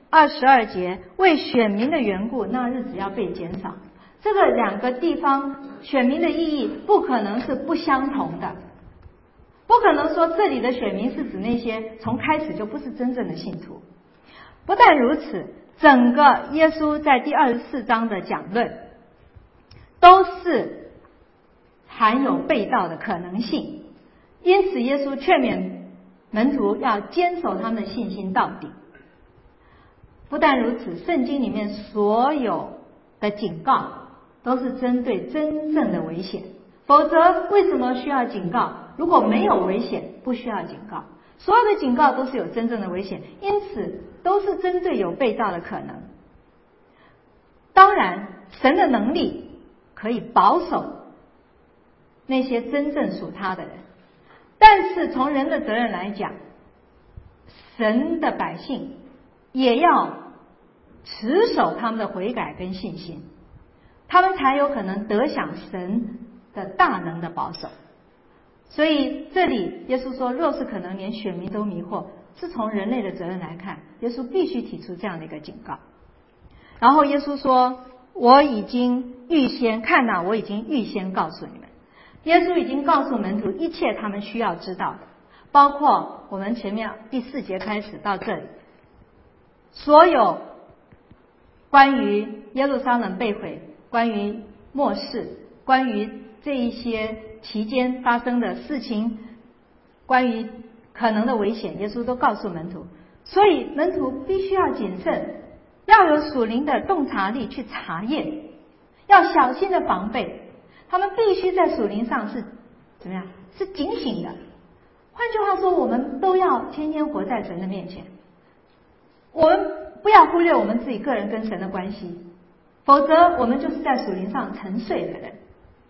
22节，为选民的缘故，那日子要被减少。这个两个地方选民的意义不可能是不相同的，不可能说这里的选民是指那些从开始就不是真正的信徒。不但如此，整个耶稣在第24章的讲论都是含有背道的可能性，因此耶稣劝勉门徒要坚守他们的信心到底。不但如此，圣经里面所有的警告都是针对真正的危险，否则为什么需要警告？如果没有危险，不需要警告。所有的警告都是有真正的危险，因此都是针对有被盗的可能。当然，神的能力可以保守那些真正属他的人，但是从人的责任来讲，神的百姓也要持守他们的悔改跟信心，他们才有可能得享神的大能的保守。所以这里耶稣说，若是可能连选民都迷惑，是从人类的责任来看，耶稣必须提出这样的一个警告。然后耶稣说，我已经预先看哪，我已经预先告诉你们。耶稣已经告诉门徒一切他们需要知道的，包括我们前面第4节开始到这里，所有关于耶路撒冷被毁，关于末世，关于这一些期间发生的事情，关于可能的危险，耶稣都告诉门徒。所以门徒必须要谨慎，要有属灵的洞察力去查验，要小心的防备。他们必须在属灵上是怎么样？是警醒的。换句话说，我们都要天天活在神的面前，我们不要忽略我们自己个人跟神的关系，否则我们就是在属灵上沉睡的人。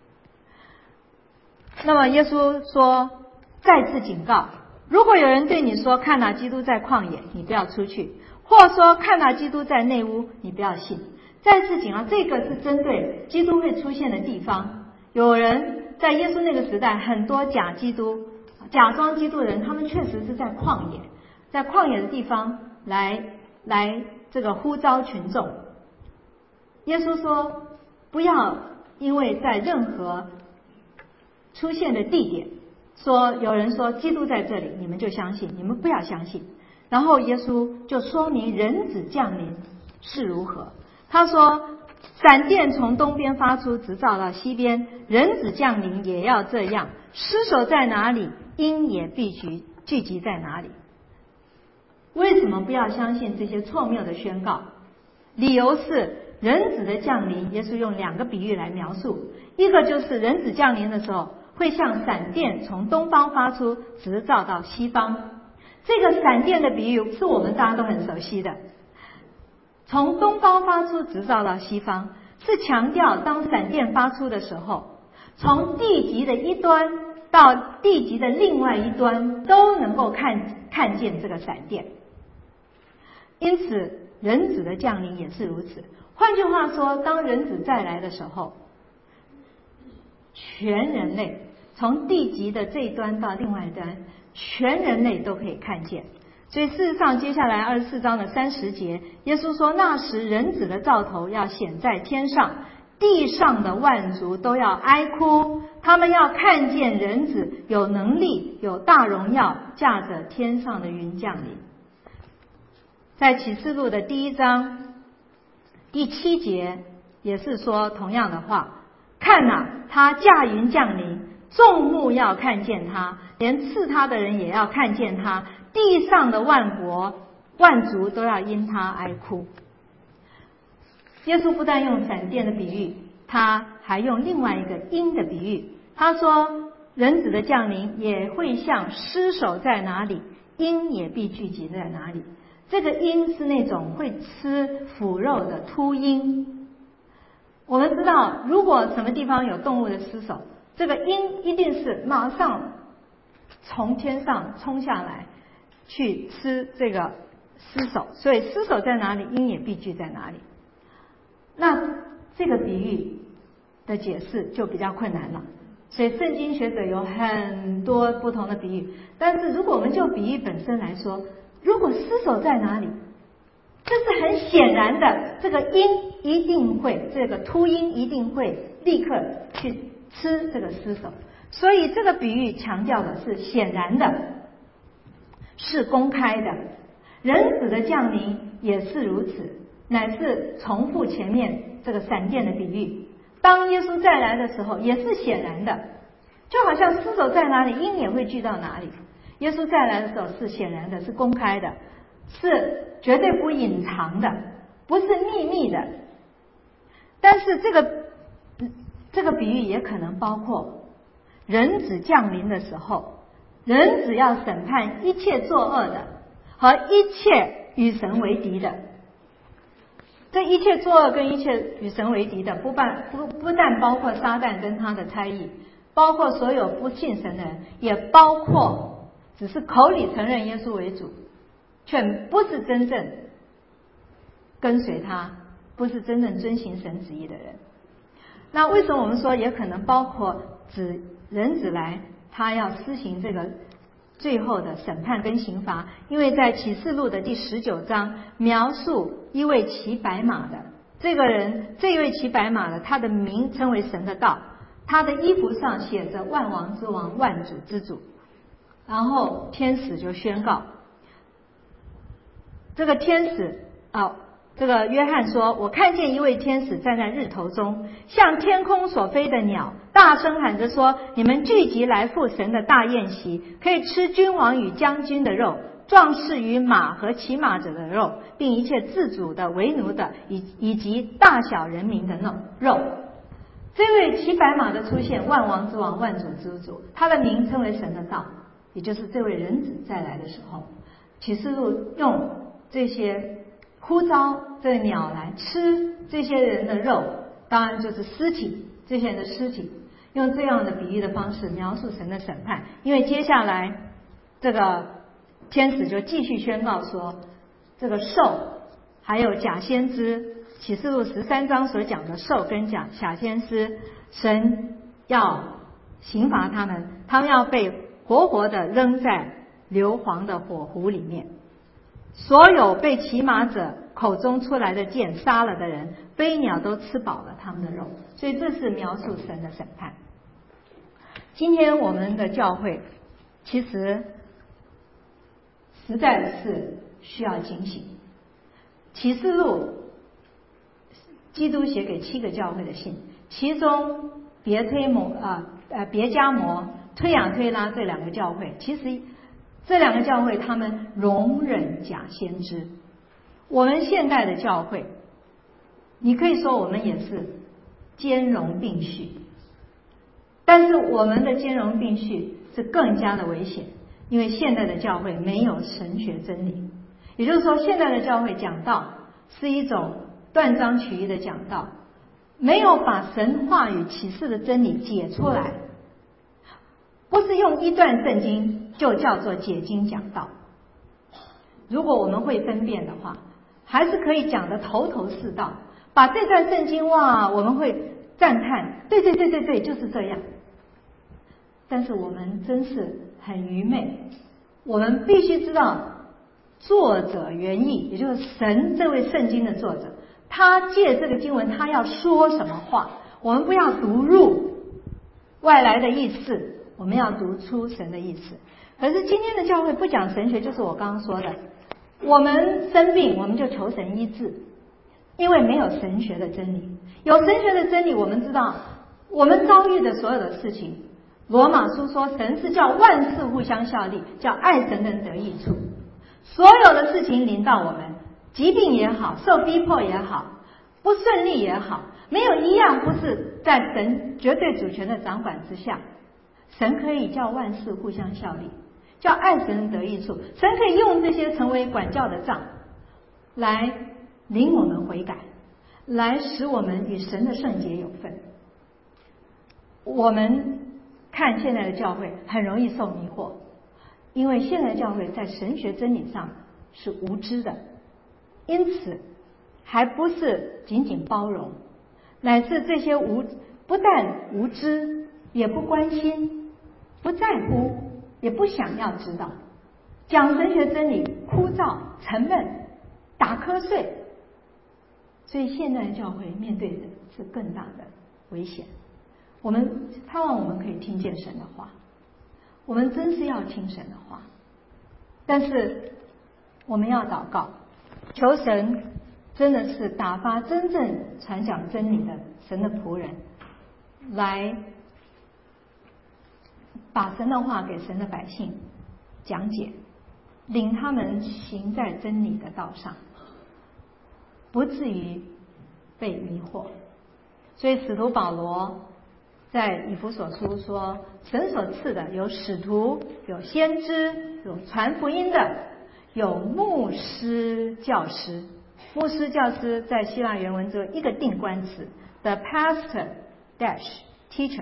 那么耶稣说，再次警告，如果有人对你说，看哪，基督在旷野，你不要出去；或说，看哪，基督在内屋，你不要信。再次警告，这个是针对基督会出现的地方。有人在耶稣那个时代，很多假基督、假装基督的人，他们确实是在旷野，在旷野的地方来这个呼召群众。耶稣说，不要因为在任何出现的地点说有人说基督在这里，你们就相信，你们不要相信。然后耶稣就说明人子降临是如何。他说，闪电从东边发出，直照到西边，人子降临也要这样。尸首在哪里，鹰也必聚集在哪里。为什么不要相信这些错谬的宣告？理由是人子的降临，耶稣用2个比喻来描述。一个就是人子降临的时候，会像闪电从东方发出，直照到西方。这个闪电的比喻是我们大家都很熟悉的，从东方发出，直照到西方，是强调当闪电发出的时候，从地极的一端到地极的另外一端都能够看见这个闪电。因此人子的降临也是如此。换句话说，当人子再来的时候，全人类从地极的这一端到另外一端，全人类都可以看见。所以事实上，接下来24章的30节，耶稣说，那时人子的兆头要显在天上，地上的万族都要哀哭，他们要看见人子有能力，有大荣耀，驾着天上的云降临。在启示录的第1章第7节也是说同样的话，看哪，他驾云降临，众目要看见他，连刺他的人也要看见他，地上的万国万族都要因他哀哭。耶稣不但用闪电的比喻，他还用另外一个鹰的比喻。他说，人子的降临也会像尸首在哪里，鹰也必聚集在哪里。这个鹰是那种会吃腐肉的秃鹰。我们知道，如果什么地方有动物的尸首，这个鹰一定是马上从天上冲下来去吃这个尸首，所以尸首在哪里，鹰也必聚在哪里。那这个比喻的解释就比较困难了，所以圣经学者有很多不同的比喻。但是如果我们就比喻本身来说，如果尸首在哪里， 这是很显然的，这个鹰一定会，这个秃鹰一定会立刻去吃这个尸首。所以这个比喻强调的是显然的，是公开的。人子的降临也是如此，乃是重复前面这个闪电的比喻。当耶稣再来的时候，也是显然的，就好像尸首在哪里，鹰也会聚到哪里。耶稣再来的时候是显然的，是公开的，是绝对不隐藏的，不是秘密的。但是这个比喻也可能包括人子降临的时候，人子要审判一切作恶的和一切与神为敌的。这一切作恶跟一切与神为敌的，不但包括撒旦跟他的差役，包括所有不信神的人，也包括只是口里承认耶稣为主，却不是真正跟随他，不是真正遵行神旨意的人。那为什么我们说也可能包括人子来，他要施行这个最后的审判跟刑罚？因为在启示录的第19章描述一位骑白马的这个人，这一位骑白马的，他的名称为神的道，他的衣服上写着万王之王，万主之主。然后天使就宣告，这个天使这个约翰说，我看见一位天使站在日头中，像天空所飞的鸟，大声喊着说，你们聚集来赴神的大宴席，可以吃君王与将军的肉，壮士与马和骑马者的肉，并一切自主的为奴的以及大小人民的肉。这位骑白马的出现，万王之王，万主之主，他的名称为神的道，也就是这位人子再来的时候，启示录用这些呼召这个鸟来吃这些人的肉，当然就是尸体，这些人的尸体，用这样的比喻的方式描述神的审判。因为接下来这个天使就继续宣告说，这个兽还有假先知，启示录13章所讲的兽跟假先知，神要刑罚他们，他们要被活活的扔在硫磺的火湖里面。所有被骑马者口中出来的剑杀了的人，飞鸟都吃饱了他们的肉。所以这是描述神的审判。今天我们的教会其实实在是需要警醒。启示录基督写给7个教会的信，其中别迦摩、推雅推拉这2个教会，其实这2个教会他们容忍假先知。我们现代的教会，你可以说我们也是兼容并蓄，但是我们的兼容并蓄是更加的危险，因为现代的教会没有神学真理。也就是说，现代的教会讲道是一种断章取义的讲道，没有把神话语启示的真理解出来，不是用一段圣经就叫做解经讲道。如果我们会分辨的话，还是可以讲得头头是道，把这段圣经我们会赞叹，对，就是这样。但是我们真是很愚昧，我们必须知道作者原意，也就是神这位圣经的作者，他借这个经文他要说什么话，我们不要读入外来的意思，我们要读出神的意思。可是今天的教会不讲神学，就是我刚刚说的，我们生病我们就求神医治，因为没有神学的真理。有神学的真理，我们知道我们遭遇的所有的事情，罗马书说神是叫万事互相效力，叫爱神的人得益处。所有的事情临到我们，疾病也好，受逼迫也好，不顺利也好，没有一样不是在神绝对主权的掌管之下。神可以叫万事互相效力，叫爱神得益处。神可以用这些成为管教的杖，来领我们悔改，来使我们与神的圣洁有份。我们看现在的教会很容易受迷惑，因为现在的教会在神学真理上是无知的，因此还不是仅仅包容，乃至这些不但无知，也不关心，不在乎，也不想要知道。讲神学真理枯燥沉闷， 打瞌睡。所以现代的教会面对的是更大的危险。我们盼望我们可以听见神的话，我们真是要听神的话，但是我们要祷告，求神真的是打发真正传讲真理的神的仆人，来把神的话给神的百姓讲解，领他们行在真理的道上，不至于被迷惑。所以使徒保罗在以弗所书说，神所赐的有使徒，有先知，有传福音的，有牧师教师。牧师教师在希腊原文只有一个定冠词 the pastor dash teacher，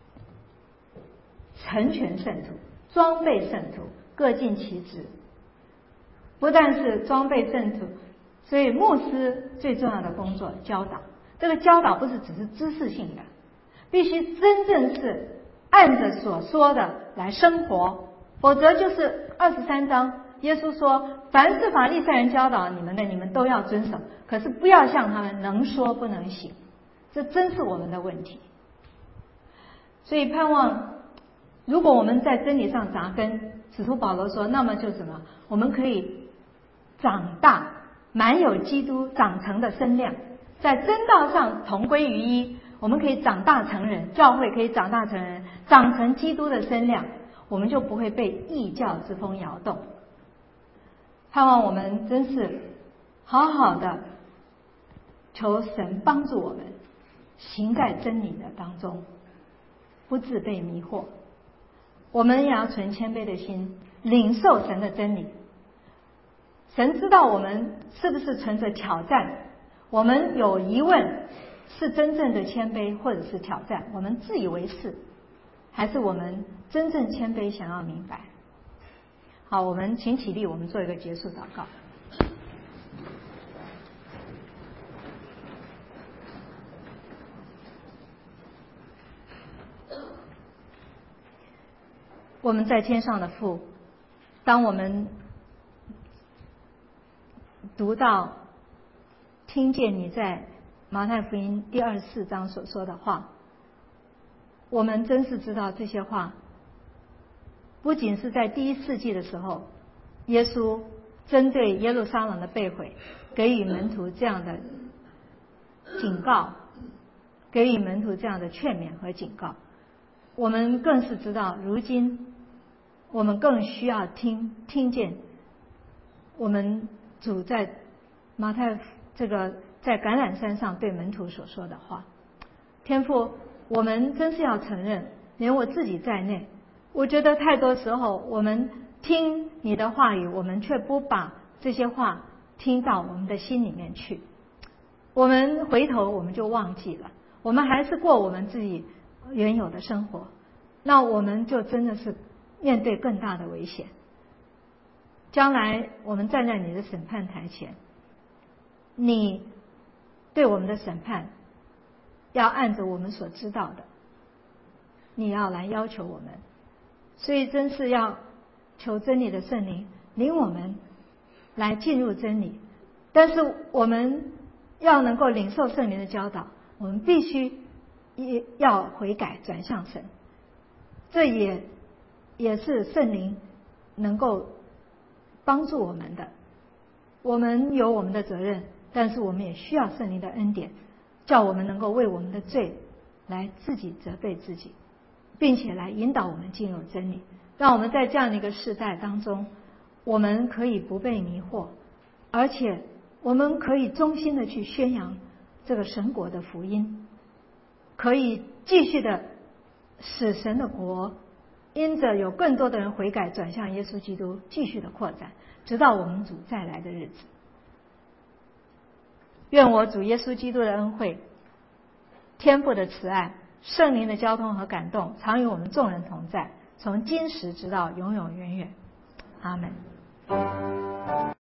成全圣徒，装备圣徒，各尽其职。不但是装备圣徒，所以牧师最重要的工作教导。这个教导不是只是知识性的，必须真正是按着所说的来生活，否则就是23章耶稣说，凡是法利赛人教导你们的，你们都要遵守，可是不要像他们能说不能行。这真是我们的问题。所以盼望如果我们在真理上扎根，使徒保罗说，那么就什么，我们可以长大，满有基督长成的身量，在真道上同归于一，我们可以长大成人，教会可以长大成人，长成基督的身量，我们就不会被异教之风摇动。盼望我们真是好好的求神帮助我们行在真理的当中，不致被迷惑。我们也要存谦卑的心，领受神的真理。神知道我们是不是存着挑战，我们有疑问，是真正的谦卑或者是挑战，我们自以为是，还是我们真正谦卑想要明白。好，我们请起立，我们做一个结束祷告。我们在天上的父，当我们读到听见你在马太福音第24章所说的话，我们真是知道这些话不仅是在第1世纪的时候，耶稣针对耶路撒冷的被毁给予门徒这样的警告，给予门徒这样的劝勉和警告，我们更是知道如今我们更需要听见我们主在马太这个在橄榄山上对门徒所说的话。天父，我们真是要承认，连我自己在内，我觉得太多时候我们听你的话语，我们却不把这些话听到我们的心里面去，我们回头我们就忘记了，我们还是过我们自己原有的生活，那我们就真的是面对更大的危险。将来我们站在你的审判台前，你对我们的审判要按着我们所知道的，你要来要求我们。所以真是要求真理的圣灵领我们来进入真理，但是我们要能够领受圣灵的教导，我们必须要悔改转向神。这也是圣灵能够帮助我们的。我们有我们的责任，但是我们也需要圣灵的恩典，叫我们能够为我们的罪来自己责备自己，并且来引导我们进入真理，让我们在这样的一个世代当中，我们可以不被迷惑，而且我们可以忠心的去宣扬这个神国的福音，可以继续的使神的国因着有更多的人悔改转向耶稣基督继续的扩展，直到我们主再来的日子。愿我主耶稣基督的恩惠、天父的慈爱、圣灵的交通和感动常与我们众人同在，从今时直到永永远远。阿们。